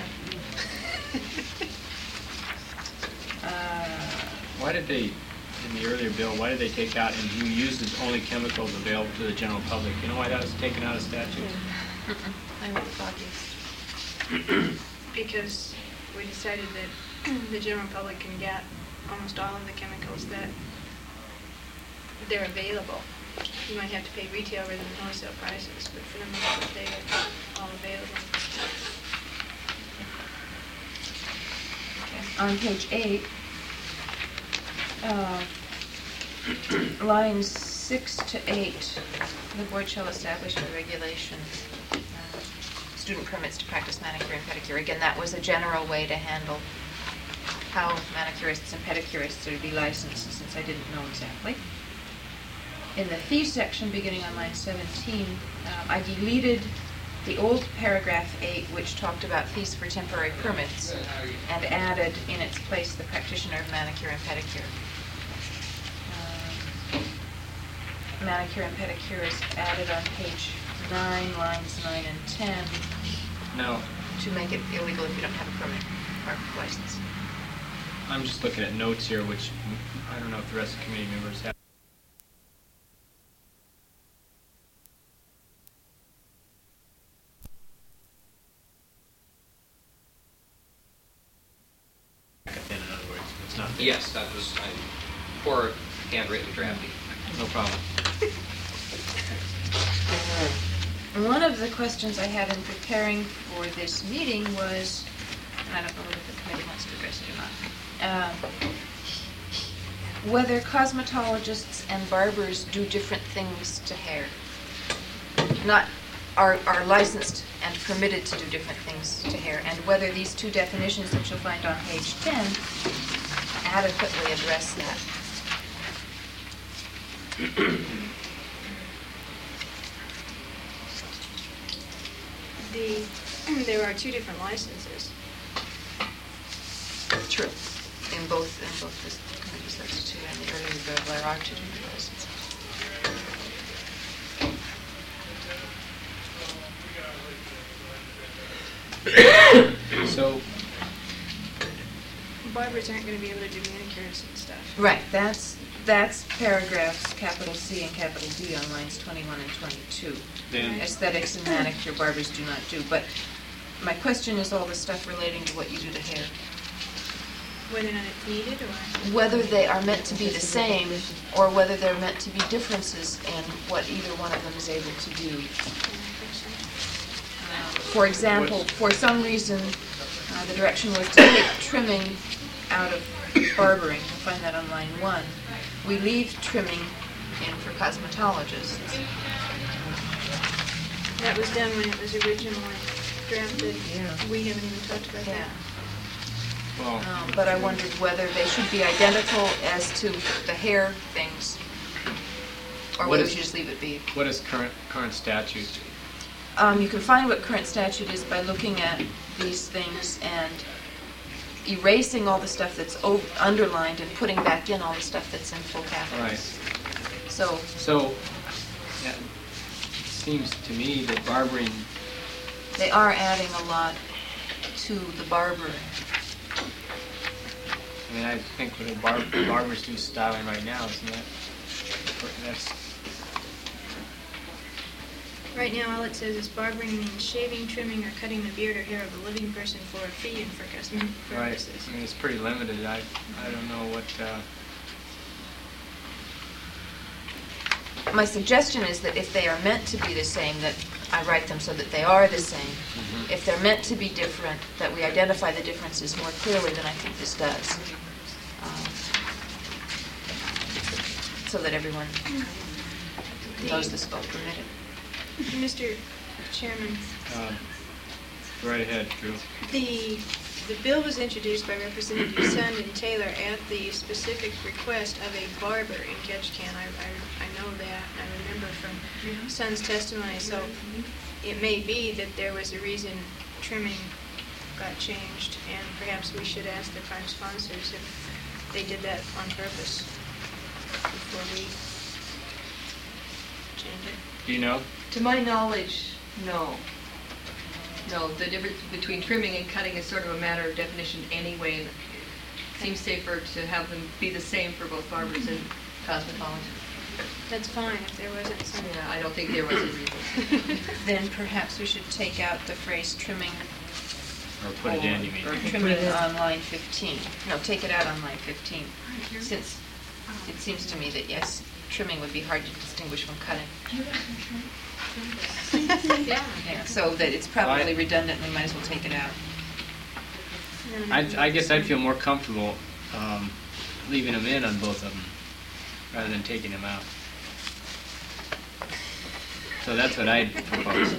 of.
Uh,
Why did they, in the earlier bill, why did they take out, and you use the only chemicals available to the general public? You know why that was taken out of statute?
I went foggy.
Because we decided that the general public can get almost all of the chemicals that they're available. You might have to pay retail rather than wholesale prices, but for the most part, they are all available.
On page eight, uh, lines six to eight, the board shall establish a regulation, uh, student permits to practice manicure and pedicure. Again, that was a general way to handle how manicurists and pedicurists are to be licensed, since I didn't know exactly. In the fee section, beginning on line seventeen, um, I deleted the old paragraph eight, which talked about fees for temporary permits, and added in its place the practitioner of manicure and pedicure. Um, manicure and pedicure is added on page nine, lines nine and ten.
No.
To make it illegal if you don't have a permit or license.
I'm just looking at notes here, which I don't know if the rest of the committee members have. In other words, it's not.
Yes, that was my poor handwritten drafting.
No problem.
One of the questions I had in preparing for this meeting was, and I don't know whether the committee wants to address it or not, uh, whether cosmetologists and barbers do different things to hair. Not are, are licensed and permitted to do different things to hair, and whether these two definitions that you'll find on page ten adequately address that.
The, there are two different licenses.
True. In both, in both the committee substitute and the earlier bill, there are two different licenses.
So,
Barbers aren't going to be able to do manicures and stuff.
Right, that's, that's paragraphs capital C and capital D on lines twenty-one and twenty-two.
Then-
Aesthetics and manicure barbers do not do, but my question is all the stuff relating to what you do to hair.
Whether or not it's needed, or
Whether they are meant to be the same, or whether they're meant to be differences in what either one of them is able to do. For example, for some reason, uh, the direction was to take trimming out of barbering. You'll find that on line one. We leave trimming in for cosmetologists.
that was done when it was originally drafted.
Yeah.
We haven't even talked about
Yeah.
that.
well,
Um, but I wondered whether they should be identical as to the hair things, or
What
whether we
is-
should just leave it be.
what is current, current statute?
Um, you can find what current statute is by looking at these things and erasing all the stuff that's o- underlined and putting back in all the stuff that's in full capitals.
Right.
So,
So, yeah, it seems to me that barbering,
they are adding a lot to the barbering.
I mean, I think what the bar- barbers do styling right now, isn't that? That's,
Right now, all it says is barbering means shaving, trimming, or cutting the beard or hair of a living person for a fee and for cosmetic
right,
purposes.
I mean, it's pretty limited. I, I don't know what, uh,
My suggestion is that if they are meant to be the same, that I write them so that they are the same.
Mhm.
If they're meant to be different, that we identify the differences more clearly than I think this does. Um, So that everyone knows the scope permitted.
Mister Chairman,
Um, Go right ahead, Drew.
the, the bill was introduced by Representative Sund and Taylor at the specific request of a barber in Ketchikan. I, I, I know that, and I remember from Sund's testimony, so it may be that there was a reason trimming got changed, and perhaps we should ask the prime sponsors if they did that on purpose before we change it.
Do you know?
To my knowledge, no. No, the difference between trimming and cutting is sort of a matter of definition anyway, and it seems safer to have them be the same for both barbers and cosmetologists.
That's fine if there wasn't some...
Yeah, I don't think there was a reason.
Then perhaps we should take out the phrase trimming.
Or put it in, you mean?
Or trimming on line fifteen. No, take it out on line fifteen, since it seems to me that, yes, trimming would be hard to distinguish from cutting.
Yeah.
Yeah, so that it's probably
I-
redundant, we might as well take it out.
I, I guess I'd feel more comfortable um, leaving them in on both of them rather than taking them out. So that's what I'd propose.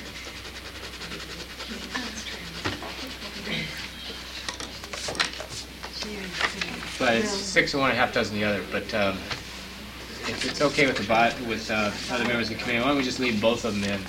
But it's six of one, a half dozen the other. But um, if it's okay with the bot, with uh, other members of the committee, why don't we just leave both of them in?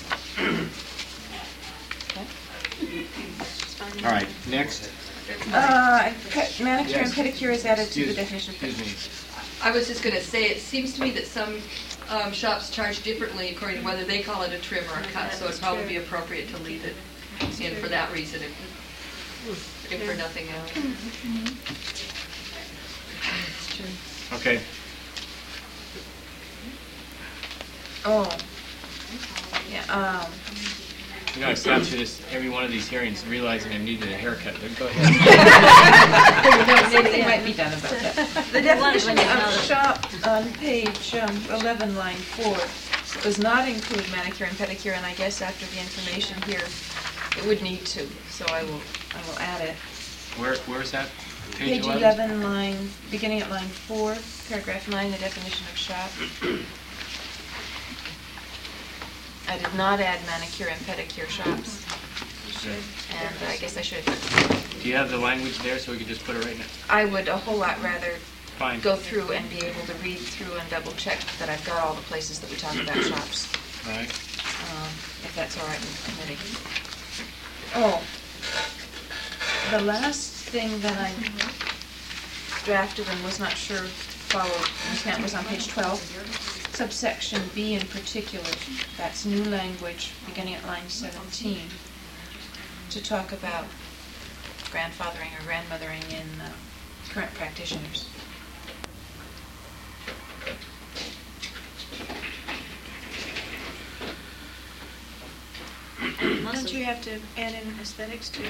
All right, next.
Uh, pe- manicure and
Yes.
pedicure is added to the
Excuse-
definition.
Excuse me.
I was just going to say, it seems to me that some um, shops charge differently according to whether they call it a trim or a cut, so it'd probably be appropriate to leave it in for that reason, if, if for nothing else.
Okay.
Oh, yeah, um.
You know, I sat through this, every one of these hearings realizing I needed a haircut. But go ahead.
Something might be done about that. The definition of shop on page um, eleven, line four, does not include manicure and pedicure, and I guess after the information here, it would need to, so I will, I will add it.
Where, where's that?
Page eleven, line, beginning at line four, paragraph nine, the definition of shop. I did not add manicure and pedicure shops, and I guess I should.
Do you have the language there so we could just put it right now?
I would a whole lot rather
Fine.
go through and be able to read through and double check that I've got all the places that we talk about shops,
All right.
um, if that's all right with the committee. Oh, the last thing that I drafted and was not sure followed, and that was on page twelve. Subsection B in particular, that's new language beginning at line seventeen, to talk about grandfathering or grandmothering in uh, current practitioners.
Don't you have to add in aesthetics too?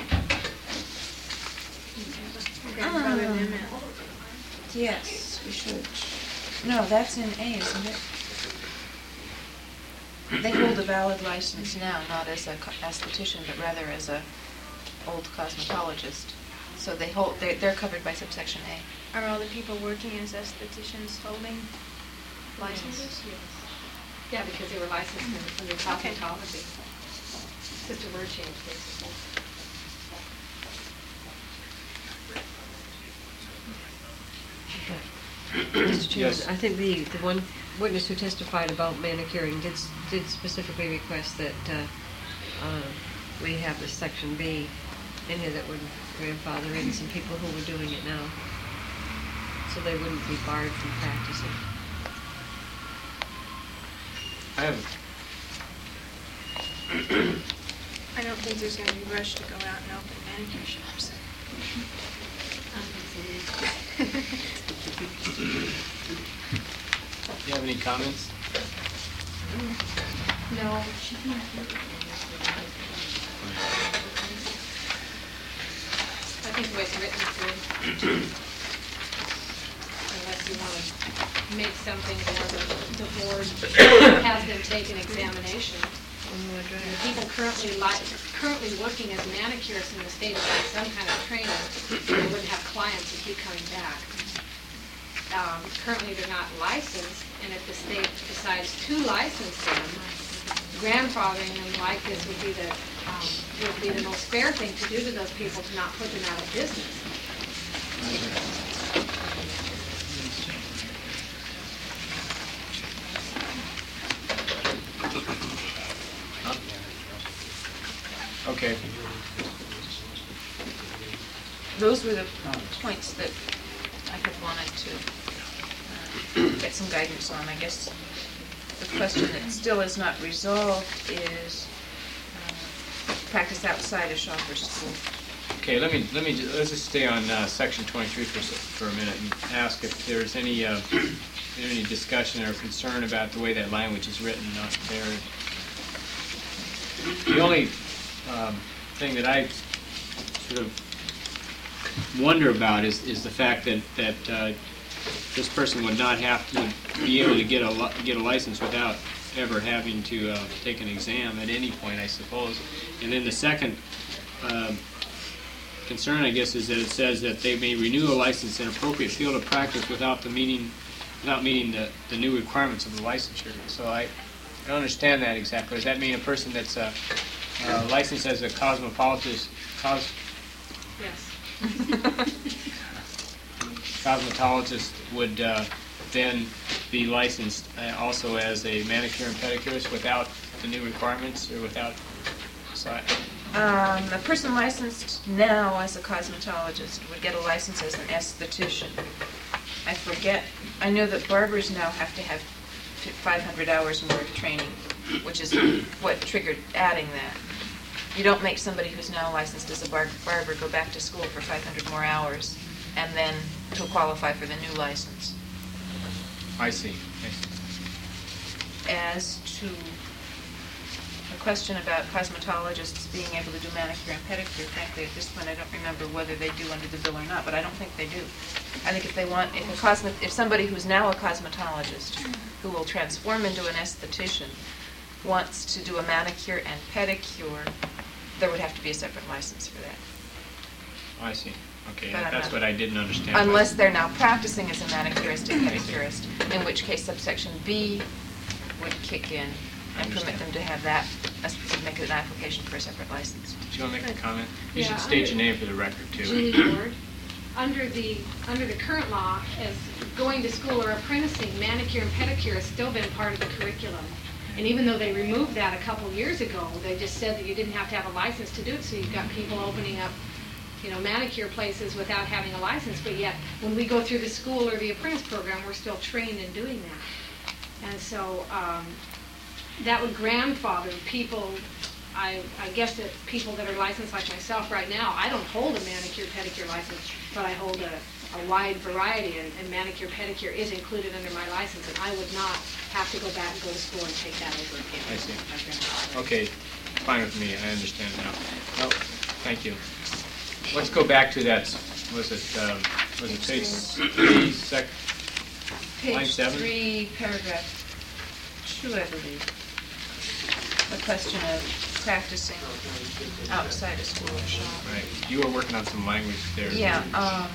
Um, Yes, we should. No, that's in A, isn't it? They hold a valid license now, not as a co- esthetician, but rather as a old cosmetologist. So they hold, they're, they're covered by subsection A.
Are all the people working as estheticians holding licenses?
Yeah, because they were licensed in- under cosmetology. Just a word change, basically.
Mister Chairman,
Yes.
I think the, the one witness who testified about manicuring did, s- did specifically request that uh, uh, we have this section B in here that would grandfather in some people who were doing it now, so they wouldn't be barred from practicing.
I have,
I don't think there's going to be rush to go out and open manicure shops.
do you have any comments?
No. I think the way it's written is good. Unless you want to make something where the, the board has them take an examination. The people currently li currently working as manicurists in the state have had some kind of training, they wouldn't have clients who keep coming back. Um, currently, they're not licensed, and if the state decides to license them, grandfathering them like this would be the, um, would be the most fair thing to do to those people, to not put them out of business.
Okay.
Those were the points that I had wanted to uh, get some guidance on. I guess the question that still is not resolved is uh, practice outside a shop or school.
Okay, let me, let me, ju- let's just stay on uh, section twenty-three for, a s- for a minute and ask if there's any, uh, any discussion or concern about the way that language is written out there. The only um, thing that I sort of wonder about is, is the fact that, that uh, this person would not have to be able to get a, li- get a license without ever having to uh, take an exam at any point, I suppose. And then the second um, concern, I guess, is that it says that they may renew a license in appropriate field of practice without the meeting, without meeting the, the new requirements of the licensure. So I, I don't understand that exactly. Does that mean a person that's uh, uh, licensed as a cosmetologist, cos,
Yes.
cosmetologist would uh, then be licensed uh, also as a manicure and pedicurist without the new requirements, or without? So I,
Um, a person licensed now as a cosmetologist would get a license as an esthetician. I forget, I know that barbers now have to have five hundred hours more of training, which is what triggered adding that. You don't make somebody who's now licensed as a bar- barber go back to school for five hundred more hours and then to qualify for the new license.
I see. I see.
As to the question about cosmetologists being able to do manicure and pedicure, frankly, at this point, I don't remember whether they do under the bill or not, but I don't think they do. I think if they want, if a cosmet, if somebody who's now a cosmetologist, who will transform into an esthetician, wants to do a manicure and pedicure, there would have to be a separate license for that.
I see. Okay,
But I'm
that's
not-
what I didn't understand.
Unless they're now practicing as a manicurist and pedicurist, in which case subsection B would kick in and permit them to have that, as- make an application for a separate license.
Do you want to make a comment? You
Yeah,
should state your
under-
name for the record, too.
Jeannie Ward. Under the, under the current law, as going to school or apprenticing, manicure and pedicure has still been part of the curriculum. And even though they removed that a couple years ago, they just said that you didn't have to have a license to do it, so you've got people opening up, you know, manicure places without having a license, but yet, when we go through the school or the apprentice program, we're still trained in doing that. And so, um, that would grandfather people. I, I guess that people that are licensed like myself right now, I don't hold a manicure pedicure license, but I hold a, a wide variety, and, and manicure pedicure is included under my license, and I would not have to go back and go to school and take that over again.
I see. Okay, fine with me, I understand now. No, thank you. Let's go back to that, was it, um, was it page three, sec, line
Page
seven?
three, paragraph two, I believe. The question of practicing outside of school or shop.
Right, you were working on some language there.
Yeah, um,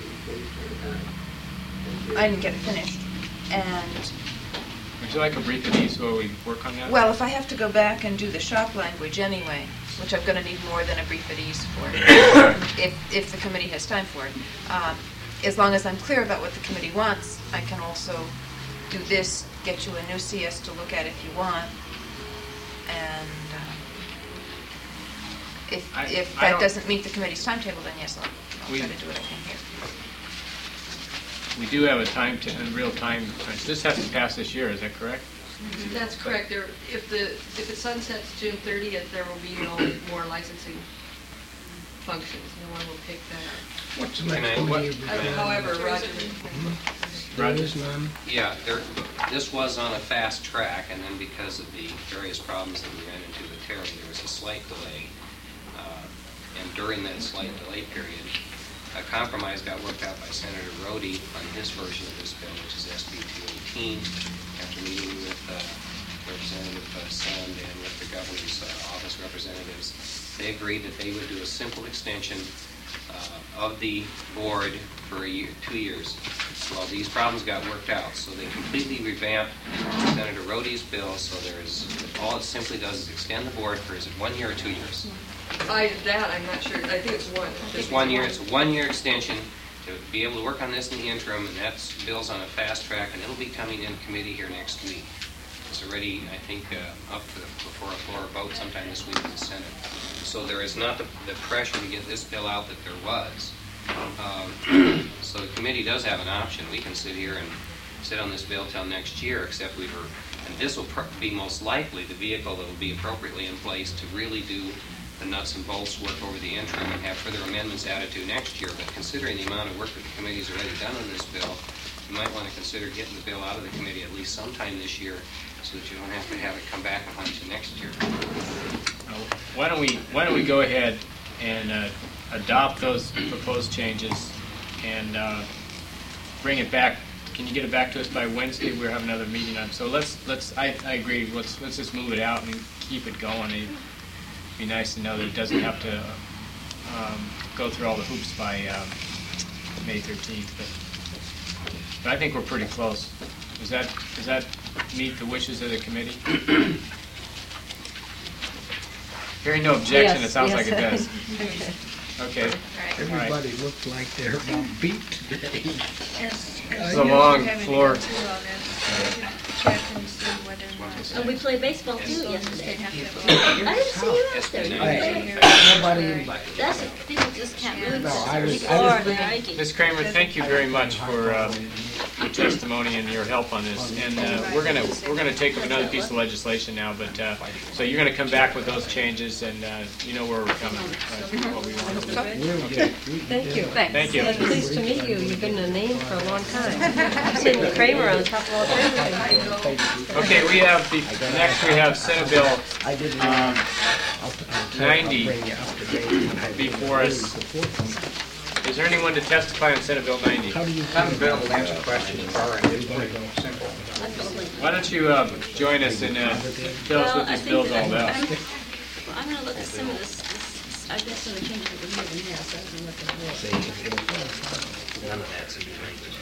I didn't get it finished, and,
Would you like a brief of these while we work on that?
well, if I have to go back and do the shop language anyway, which I'm gonna need more than a brief at ease for, if, if the committee has time for it, um, as long as I'm clear about what the committee wants, I can also do this, get you a new C S to look at if you want, and um, if,
I-
if
I
that
don't-
doesn't meet the committee's timetable, then yes, I'll, I'll
We-
try to do what I can here.
We do have a time, to a real time, crunch. This has to pass this year, is that correct?
That's correct. There, if the, if it sunsets June thirtieth, there will be no more licensing functions. No one will pick that up.
What's the
Can
next
I-
committee?
what-
of the-
However, Roger,
There is none.
Yeah, there, this was on a fast track, and then because of the various problems that we ran into with Terry, there was a slight delay. Uh, And during that slight delay period, a compromise got worked out by Senator Rhodey on his version of this bill, which is S B two eighteen. After meeting with uh, Representative uh, Sund and with the governor's uh, office representatives, they agreed that they would do a simple extension uh, of the board for a year, two years. Well, these problems got worked out, so they completely revamped the Senator Rohde's bill, so there's, all it simply does is extend the board for, is it one year or two years?
I, that, I'm not sure, I think it's one. I think
Just one year, it's a one-year extension to be able to work on this in the interim, and that bill's on a fast track, and it'll be coming in committee here next week. It's already, I think, uh, up for, before a floor vote sometime this week in the Senate. So there is not the, the pressure to get this bill out that there was. Um, so the committee does have an option. We can sit here and sit on this bill till next year, except we were, and this will pr be most likely the vehicle that will be appropriately in place to really do the nuts and bolts work over the interim and have further amendments added to next year. But considering the amount of work that the committee's already done on this bill, you might want to consider getting the bill out of the committee at least sometime this year so that you don't have to have it come back upon you next year.
Uh, Why don't we, why don't we go ahead and uh, adopt those proposed changes and uh, bring it back. Can you get it back to us by Wednesday? We'll have another meeting on. So let's, let's, I, I agree, let's, let's just move it out and keep it going. It'd be nice to know that it doesn't have to um, go through all the hoops by um, May thirteenth. But, but I think we're pretty close. Does that, does that meet the wishes of the committee? Hearing no objection,
Yes,
it sounds
yes.
like it does. Okay.
Everybody looks like they're about beat today.
It's a long floor.
Oh, we played baseball too yesterday. I didn't see you out there.
Hey, nobody invited.
That's it. People just can't move.
No, I was-
People
I was-
are, they're aching.
Miz Kramer, thank you very much for um, your testimony and your help on this. And uh, we're gonna we're gonna take up another piece of legislation now. But uh, so you're gonna come back with those changes, and uh, you know where we're coming. Uh, what we want to do. Okay.
Thank you.
Thank you.
I'm pleased to meet you. You've been a name for a long time. I've seen Kramer on the top of all everything.
Okay, we have the next we have Senate Bill um, ninety before us. Is there anyone to testify on Senate Bill ninety?
Senate Bill will answer questions far and it's pretty simple.
Why don't you uh, join us and uh, tell us
Well,
what
I
this
think
bill's
that
all about?
I'm- well, I'm gonna look at some of this, this- I've got some of the changes that were made in here, so I'm gonna look at
None of that's in the language.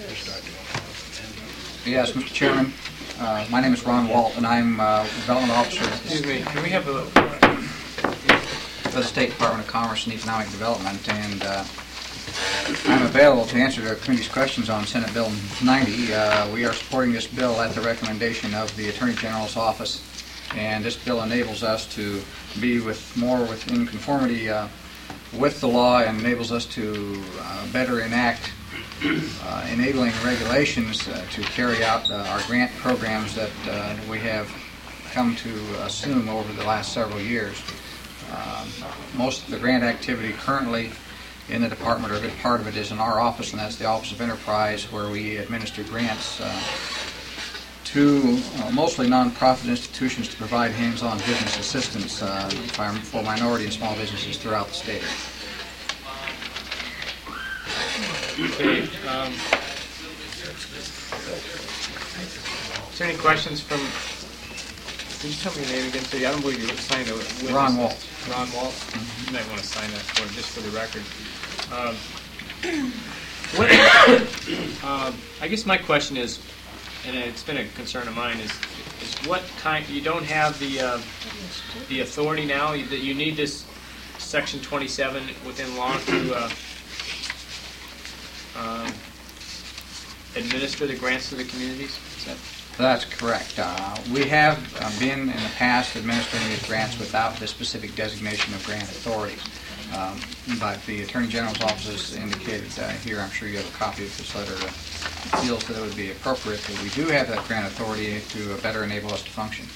Yes, Mister Chairman, uh, my name is Ron Walt, and I'm uh, Development Officer
Excuse me, can we have a,
for the State Department of Commerce and Economic Development, and uh, I'm available to answer the committee's questions on Senate Bill ninety. Uh, We are supporting this bill at the recommendation of the Attorney General's office, and this bill enables us to be with more within conformity uh, with the law and enables us to uh, better enact uh, enabling regulations uh, to carry out uh, our grant programs that uh, we have come to assume over the last several years. Um, most of the grant activity currently in the department, or a good part of it, is in our office, and that's the Office of Enterprise, where we administer grants uh, to uh, mostly nonprofit institutions to provide hands-on business assistance uh, for minority and small businesses throughout the state.
okay, um, is there any questions from, could you tell me your name again, so I don't believe you signed a witness.
Ron Walt.
Ron Walt? You might want to sign that for, just for the record. Um, what, um, I guess my question is, and it's been a concern of mine, is, is what kind, you don't have the, uh, the authority now, you- that you need this section twenty-seven within law to uh, um, administer the grants to the communities? Is that?
That's correct. Uh, we have uh, been in the past administering these grants without the specific designation of grant authority. Um, but the Attorney General's office has indicated uh, here, I'm sure you have a copy of this letter, uh, feels that it would be appropriate that we do have that grant authority to uh, better enable us to function.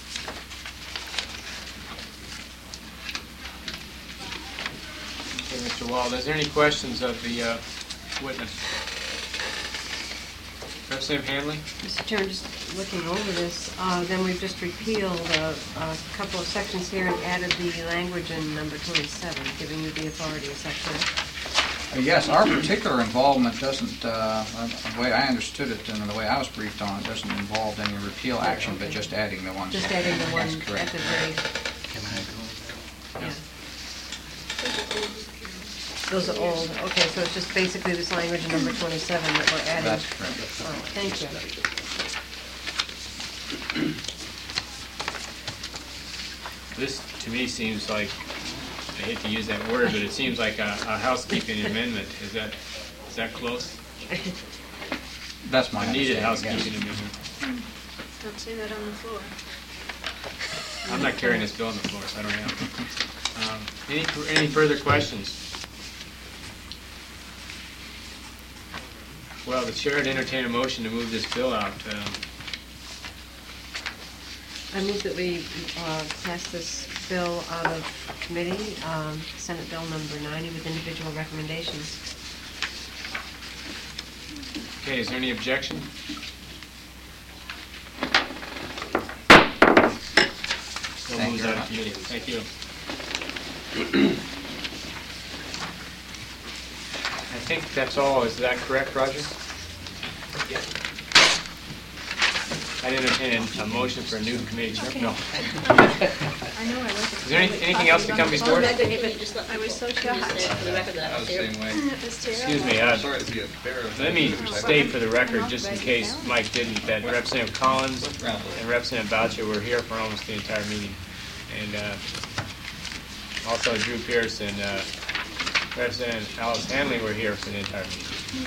Okay, Mister Wald, is there any questions of the uh, witness? Representative Hanley?
Mister Chairman, just looking over this, uh, then we've just repealed uh, a couple of sections here and added the language in number twenty-seven, giving you the authority, is that correct?
Uh, yes, our particular involvement doesn't, uh, uh, the way I understood it and the way I was briefed on it, doesn't involve any repeal action, but just adding the ones.
Just adding the one
That's
at
correct.
the very, yeah. Those are old, okay, so it's just basically this language in number twenty-seven that we're adding.
That's correct.
Oh, thank you.
this, to me, seems like, I hate to use that word, but it seems like a a housekeeping amendment. Is that, is that close?
That's my
A needed
understanding,
housekeeping
yes.
amendment.
Don't say that on the floor.
I'm not carrying this bill on the floor, so I don't have it. Um, Any, any further questions? Well, the chair would entertain a motion to move this bill out. Um,
I move that we uh, pass this bill out of committee, um, Senate Bill number ninety, with individual recommendations.
Okay, is there any objection? So
Thank
moves
you
out
very
of committee. Thank you. I think that's all. Is that correct, Roger? I'd entertain a motion for a new committee chair. No.
I know I wasn't.
Is there any- anything else to come before?
I was so shocked.
I was the same way.
It was terrible.
Excuse me, uh,
Sorry to be a bearer of
let me
bad news.
state for the record, just in case Mike didn't, that Representative Collins and Representative Boucher were here for almost the entire meeting. And uh, also Drew Pierce and uh, Representative Alice Hanley were here for the entire meeting.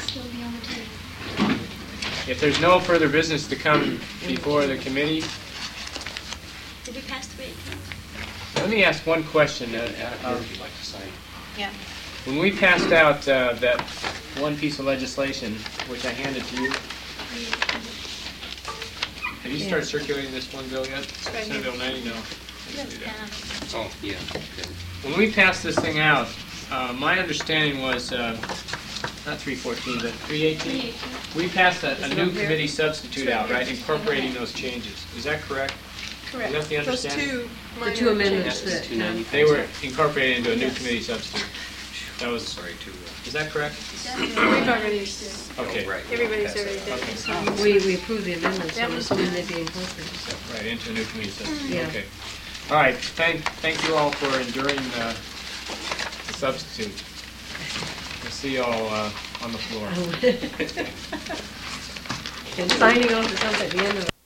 If there's no further business to come before the committee,
Did we pass three eighteen?
let me ask one question. Uh, uh,
If you'd like to sign.
Yeah.
When we passed out uh, that one piece of legislation, which I handed to you, have you started circulating this one bill yet?
right
Senate Bill ninety, no.
Yes, Pam.
Oh, yeah, okay.
When we passed this thing out, uh, my understanding was, uh, not three fourteen, but three eighteen? We passed a a new committee substitute out, right, incorporating those changes. Is that correct?
Correct.
Is that the
Those
understanding?
two
The
minor
two amendments
changes.
that,
two
um,
ninety.
They were incorporated into a new committee substitute. That was,
Sorry, two.
is that correct?
We've already,
Okay,
Right.
everybody's already done
Okay.
it. so-
we, we approved the amendments, so
That
I'm
was
assuming
fine.
they'd be incorporated.
right, into a new committee substitute,
Yeah.
okay. All right, thank, thank you all for enduring uh, the substitute. We'll see you all uh, on the floor.
And signing off is up at the end of